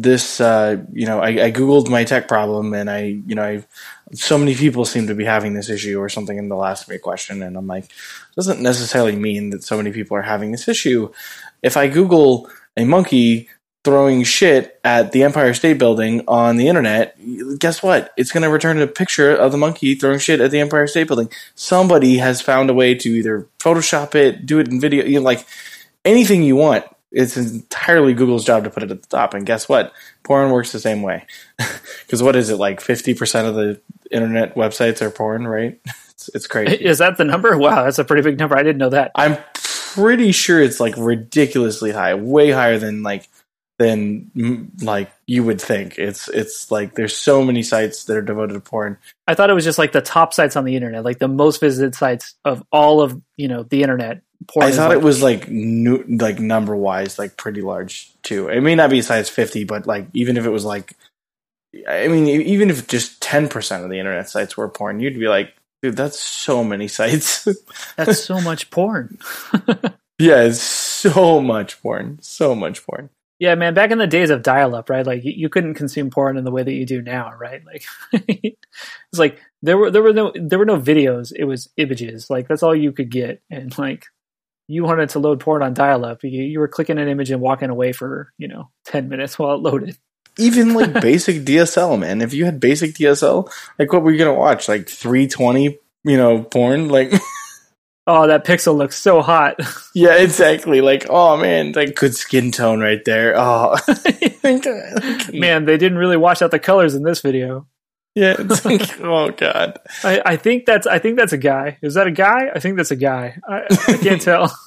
I Googled my tech problem, and so many people seem to be having this issue or something, and they'll ask me a question, and I'm like, it doesn't necessarily mean that so many people are having this issue. If I Google a monkey throwing shit at the Empire State Building on the internet, guess what? It's going to return a picture of the monkey throwing shit at the Empire State Building. Somebody has found a way to either Photoshop it, do it in video, like anything you want. It's entirely Google's job to put it at the top. And guess what? Porn works the same way. Because what is it, like 50% of the internet websites are porn, right? It's crazy. Is that the number? Wow, that's a pretty big number. I didn't know that. I'm pretty sure it's like ridiculously high, way higher than like like you would think. It's like there's so many sites that are devoted to porn. I thought it was just like the top sites on the internet, like the most visited sites of all of the internet. Porn I thought it was like number wise, like pretty large too. It may not be size 50, but like even if it was like, I mean, even if just 10% of the internet sites were porn, you'd be like, dude, that's so many sites. That's so much porn. Yeah, it's so much porn. So much porn. Yeah, man, back in the days of dial-up, right? Like you couldn't consume porn in the way that you do now, right? Like it's like there were no videos, it was images. Like that's all you could get. And like you wanted to load porn on dial-up, you were clicking an image and walking away for, 10 minutes while it loaded. Even like basic DSL, man. If you had basic DSL, like what were you going to watch? Like 320, porn? Like oh, that pixel looks so hot. Yeah, exactly. Like, oh man, like good skin tone right there. Oh, man, they didn't really wash out the colors in this video. Yeah, it's like, oh god. I think that's a guy. Is that a guy? I think that's a guy. I can't tell.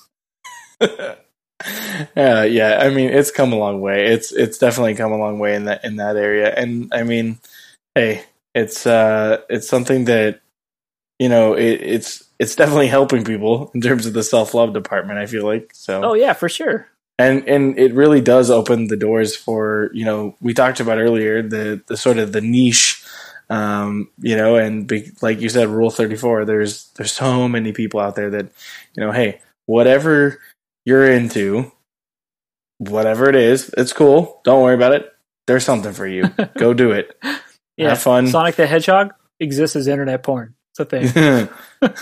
Yeah. I mean, it's come a long way. It's definitely come a long way in that area. And I mean, hey, it's something that it's definitely helping people in terms of the self-love department, I feel like. So. Oh yeah, for sure. And it really does open the doors for, we talked about earlier, the sort of the niche, and like you said, Rule 34, there's so many people out there that, hey, whatever you're into, whatever it is, it's cool. Don't worry about it. There's something for you. Go do it. Yeah. Have fun. Sonic the Hedgehog exists as internet porn. It's a thing.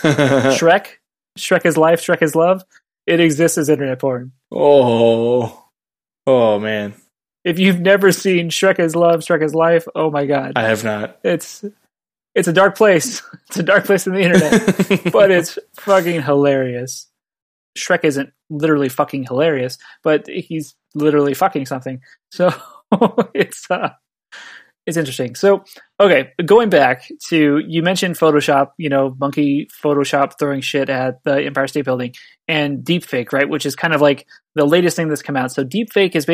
Shrek is life, Shrek is love. It exists as internet porn. Oh man. If you've never seen Shrek is love, Shrek is life, oh my god. I have not. It's a dark place. It's a dark place in the internet. But it's fucking hilarious. Shrek isn't literally fucking hilarious, but he's literally fucking something. So it's interesting. So, okay, going back to, you mentioned Photoshop, monkey Photoshop throwing shit at the Empire State Building, and deepfake, right? Which is kind of like the latest thing that's come out. So deepfake is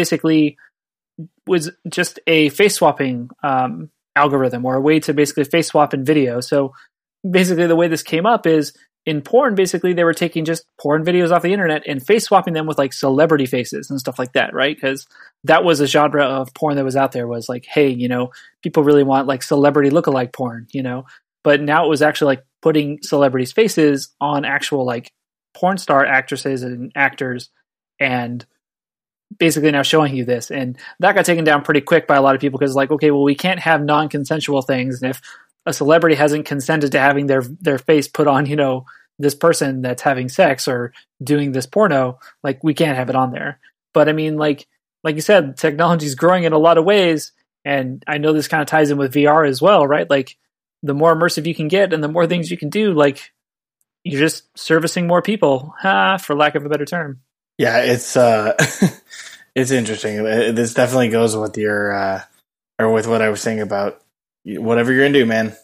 was just a face swapping algorithm, or a way to basically face swap in video. So basically the way this came up is, in porn, basically they were taking just porn videos off the internet and face swapping them with like celebrity faces and stuff like that, right? Because that was a genre of porn that was out there, was like, hey, people really want like celebrity lookalike porn, but now it was actually like putting celebrities' faces on actual like porn star actresses and actors, and basically now showing you this. And that got taken down pretty quick by a lot of people, because like, okay, well, we can't have non-consensual things, and if a celebrity hasn't consented to having their face put on, this person that's having sex or doing this porno, like we can't have it on there. But I mean, like you said, technology is growing in a lot of ways, and I know this kind of ties in with VR as well, right? Like the more immersive you can get and the more things you can do, like you're just servicing more people, for lack of a better term. Yeah, it's it's interesting. This definitely goes with your or with what I was saying about whatever you're into, man.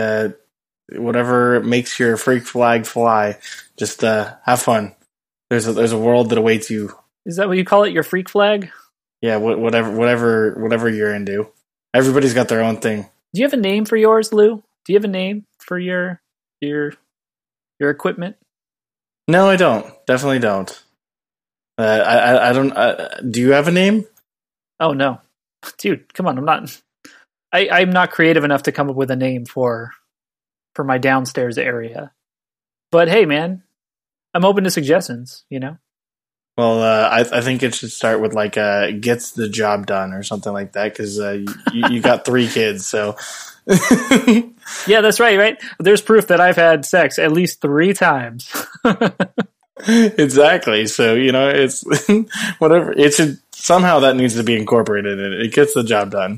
Whatever makes your freak flag fly, just have fun. There's a world that awaits you. Is that what you call it? Your freak flag? Yeah, whatever you're into. Everybody's got their own thing. Do you have a name for yours, Lou? Do you have a name for your equipment? No, I don't. Definitely don't. I don't. Do you have a name? Oh no, dude, come on! I'm not creative enough to come up with a name for my downstairs area. But hey, man, I'm open to suggestions. Well, I think it should start with like gets the job done or something like that, because you got 3 kids, so. Yeah, that's right. Right? There's proof that I've had sex at least 3 times. Exactly. So it's whatever. It should somehow, that needs to be incorporated in it. It gets the job done.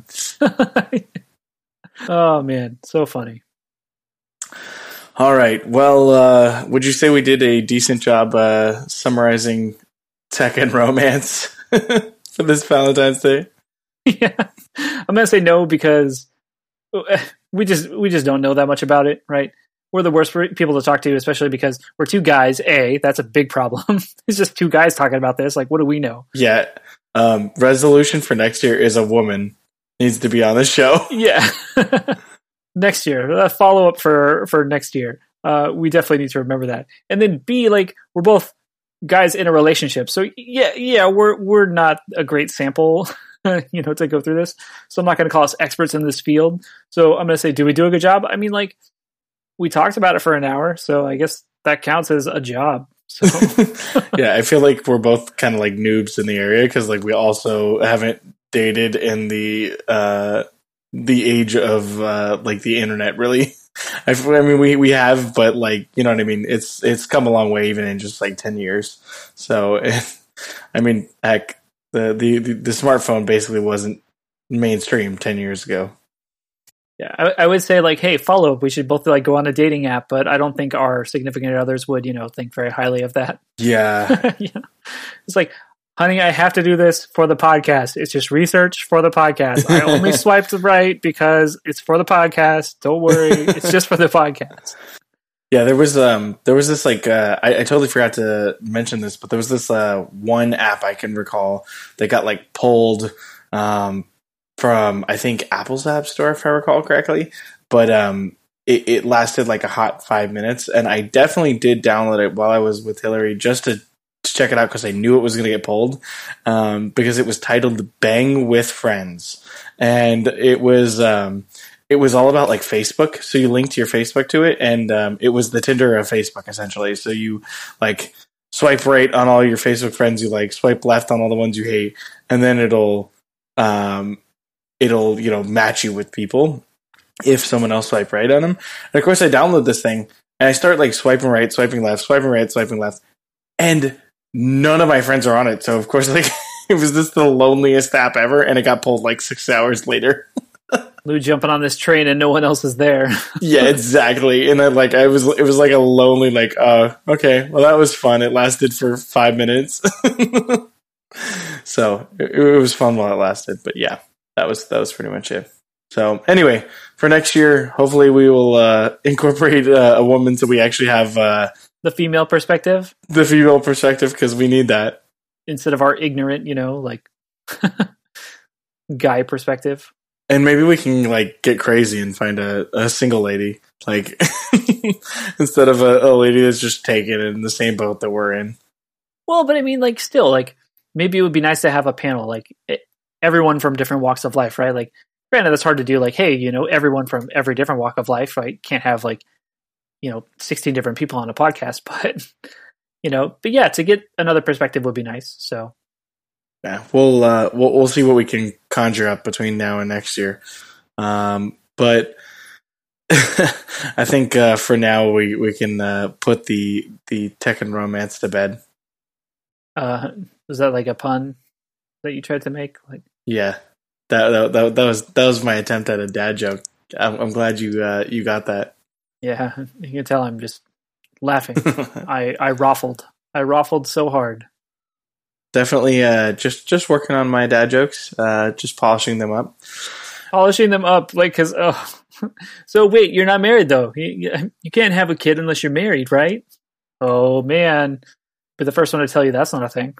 Oh man, so funny. All right. Well, would you say we did a decent job summarizing tech and romance for this Valentine's Day? Yeah, I'm gonna say no, because we just don't know that much about it, right? We're the worst people to talk to, especially because we're 2 guys. That's a big problem. It's just 2 guys talking about this. Like, what do we know? Yeah. Resolution for next year is a woman needs to be on the show. Yeah. Next year, a follow up for next year. We definitely need to remember that. And then B, like, we're both guys in a relationship, so we're not a great sample, to go through this. So I'm not going to call us experts in this field. So I'm going to say, do we do a good job? I mean, like, we talked about it for an hour, so I guess that counts as a job. So yeah, I feel like we're both kind of like noobs in the area because like we also haven't dated in the age of like the internet, really. I mean, we have, but like, you know what I mean? It's come a long way even in just like 10 years. So, I mean, heck, the smartphone basically wasn't mainstream 10 years ago. Yeah, I would say like, hey, follow up. We should both like go on a dating app, but I don't think our significant others would, think very highly of that. Yeah. Yeah. It's like, honey, I have to do this for the podcast. It's just research for the podcast. I only swiped right because it's for the podcast. Don't worry, it's just for the podcast. Yeah, there was this like I totally forgot to mention this, but there was this one app I can recall that got like pulled from I think Apple's App Store, if I recall correctly. But it lasted like a hot 5 minutes, and I definitely did download it while I was with Hillary just to check it out because I knew it was going to get pulled because it was titled "Bang with Friends," and it was all about like Facebook. So you linked your Facebook to it, and it was the Tinder of Facebook essentially. So you like swipe right on all your Facebook friends you like, swipe left on all the ones you hate, and then it'll match you with people if someone else swipe right on them. And of course, I download this thing and I start like swiping right, swiping left, swiping right, swiping left, and none of my friends are on it. So of course, like it was just the loneliest app ever, and it got pulled like 6 hours later. Lou jumping on this train and no one else is there. Yeah, exactly. And then like it was like a lonely like, okay, well that was fun. It lasted for 5 minutes. So it was fun while it lasted. But yeah, that was pretty much it. So anyway, for next year, hopefully we will incorporate a woman so we actually have the female perspective. The female perspective, because we need that. Instead of our ignorant, like guy perspective. And maybe we can like get crazy and find a single lady, like instead of a lady that's just taken in the same boat that we're in. Well, but I mean, like, still, like, maybe it would be nice to have a panel, like everyone from different walks of life, right? Like, granted, that's hard to do. Like, hey, everyone from every different walk of life, right? Can't have like 16 different people on a podcast, but but yeah, to get another perspective would be nice. So. Yeah, we'll see what we can conjure up between now and next year. But I think for now we can put the Tekken romance to bed. Was that like a pun that you tried to make? Like, yeah, that was my attempt at a dad joke. I'm glad you got that. Yeah, you can tell I'm just laughing. I raffled so hard. Definitely just working on my dad jokes, just polishing them up. Like, because, so wait, you're not married though. You can't have a kid unless you're married, right? Oh man. But the first one to tell you that's not a thing.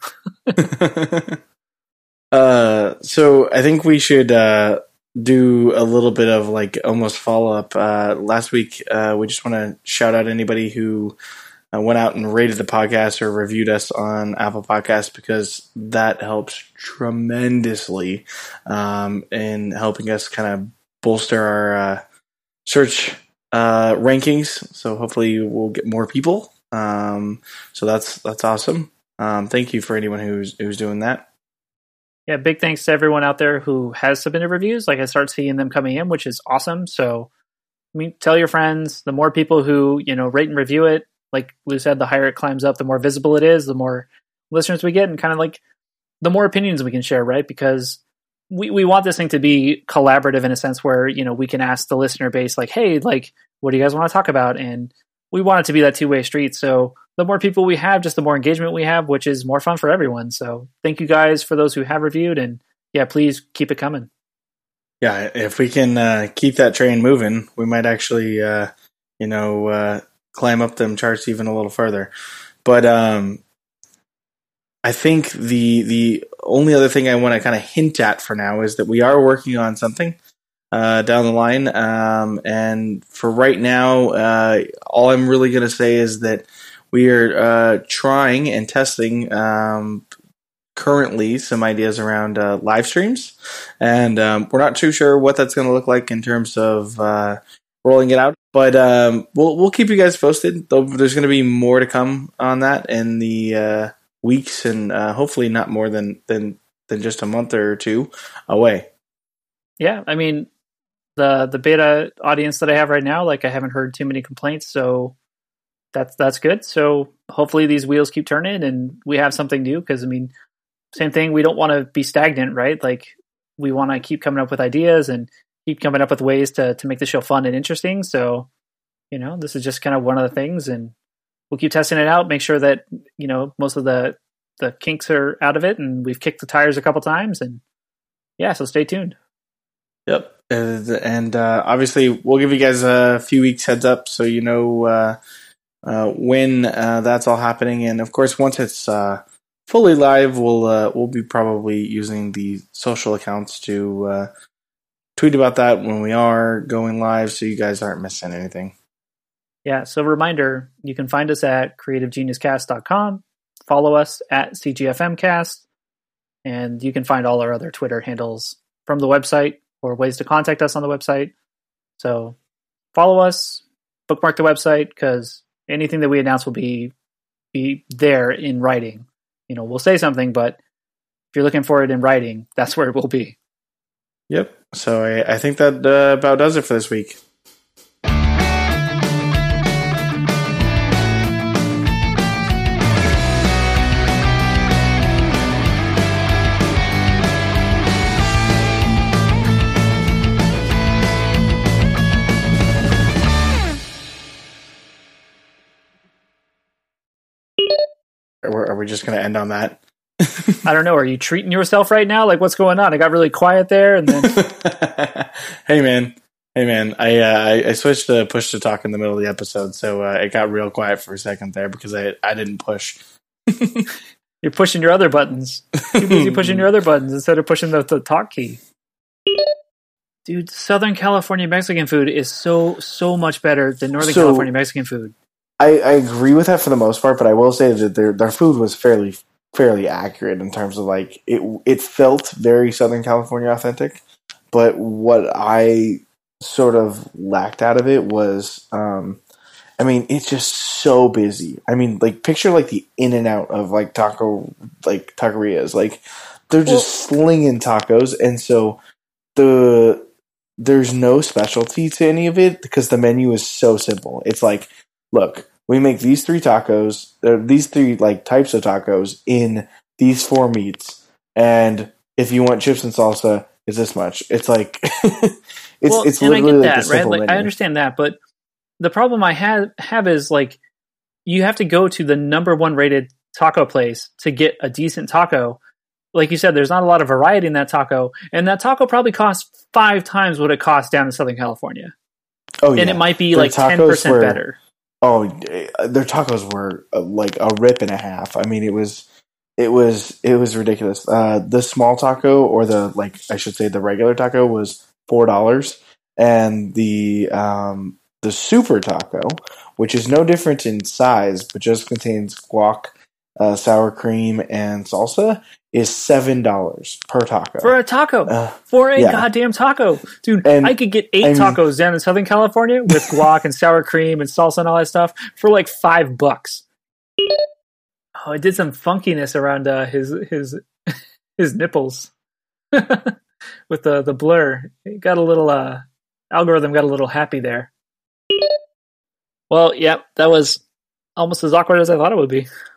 So I think we should do a little bit of like almost follow up. Last week, we just want to shout out anybody who went out and rated the podcast or reviewed us on Apple Podcasts, because that helps tremendously in helping us kind of bolster our search rankings. So hopefully we'll get more people. So that's awesome. Thank you for anyone who's doing that. Yeah, big thanks to everyone out there who has submitted reviews. Like, I start seeing them coming in, which is awesome. So, I mean, tell your friends. The more people who rate and review it, like Lou said, the higher it climbs up, the more visible it is, the more listeners we get, and kind of like the more opinions we can share, right? Because we want this thing to be collaborative in a sense where, we can ask the listener base, like, hey, like, what do you guys want to talk about? And we want it to be that two-way street. So the more people we have, just the more engagement we have, which is more fun for everyone. So thank you guys for those who have reviewed, and yeah, please keep it coming. Yeah, if we can keep that train moving, we might actually, climb up them charts even a little further. But I think the only other thing I want to kind of hint at for now is that we are working on something down the line. And for right now, all I'm really going to say is that we are trying and testing currently some ideas around live streams. And we're not too sure what that's going to look like in terms of rolling it out. But we'll keep you guys posted. There's going to be more to come on that in the weeks, and hopefully not more than just a month or two away. Yeah, I mean, the beta audience that I have right now, like, I haven't heard too many complaints, so that's good. So hopefully these wheels keep turning and we have something new, because, I mean, same thing, we don't want to be stagnant, right? Like, we want to keep coming up with ideas and keep coming up with ways to make the show fun and interesting. So, you know, this is just kind of one of the things, and we'll keep testing it out, make sure that, you know, most of the kinks are out of it, and we've kicked the tires a couple times, and yeah, so stay tuned. Yep. And obviously we'll give you guys a few weeks heads up, so you know when that's all happening. And of course, once it's fully live, we'll be probably using the social accounts to tweet about that when we are going live, so you guys aren't missing anything. Yeah, so reminder, you can find us at creativegeniuscast.com, follow us at CGFMcast, and you can find all our other Twitter handles from the website, or ways to contact us on the website. So follow us, bookmark the website, because anything that we announce will be there in writing. You know, we'll say something, but if you're looking for it in writing, that's where it will be. Yep. So I think that about does it for this week. Are we just going to end on that? I don't know. Are you treating yourself right now? Like, what's going on? I got really quiet there, and then Hey man. I switched to push to talk in the middle of the episode, so it got real quiet for a second there because I didn't push. You're pushing your other buttons. Too busy pushing your other buttons instead of pushing the talk key. Dude, Southern California Mexican food is so much better than Northern California Mexican food. I agree with that for the most part, but I will say that their food was fairly accurate in terms of, like, it felt very Southern California authentic. But what I sort of lacked out of it was, I mean, it's just so busy. I mean, like, picture like the in and out of like taquerias, like they're just slinging tacos, and so there's no specialty to any of it because the menu is so simple. It's like, look, we make these three tacos, these three like types of tacos in these four meats, and if you want chips and salsa, it's this much. It's like it's literally like that, right? Like, I understand that, but the problem I have is, like, you have to go to the number one rated taco place to get a decent taco. Like you said, there's not a lot of variety in that taco, and that taco probably costs 5 times what it costs down in Southern California. Oh, yeah. And it might be like 10% better. Oh, their tacos were like a rip and a half. I mean, it was ridiculous. The small taco, or I should say the regular taco, was $4, and the super taco, which is no different in size but just contains guac, sour cream, and salsa, is $7 per taco. For a taco. For a goddamn taco. Dude, I could get 8 tacos down in Southern California with guac and sour cream and salsa and all that stuff for like $5. Oh, it did some funkiness around his nipples. With the blur. It got a little algorithm got a little happy there. Well, yeah, that was almost as awkward as I thought it would be.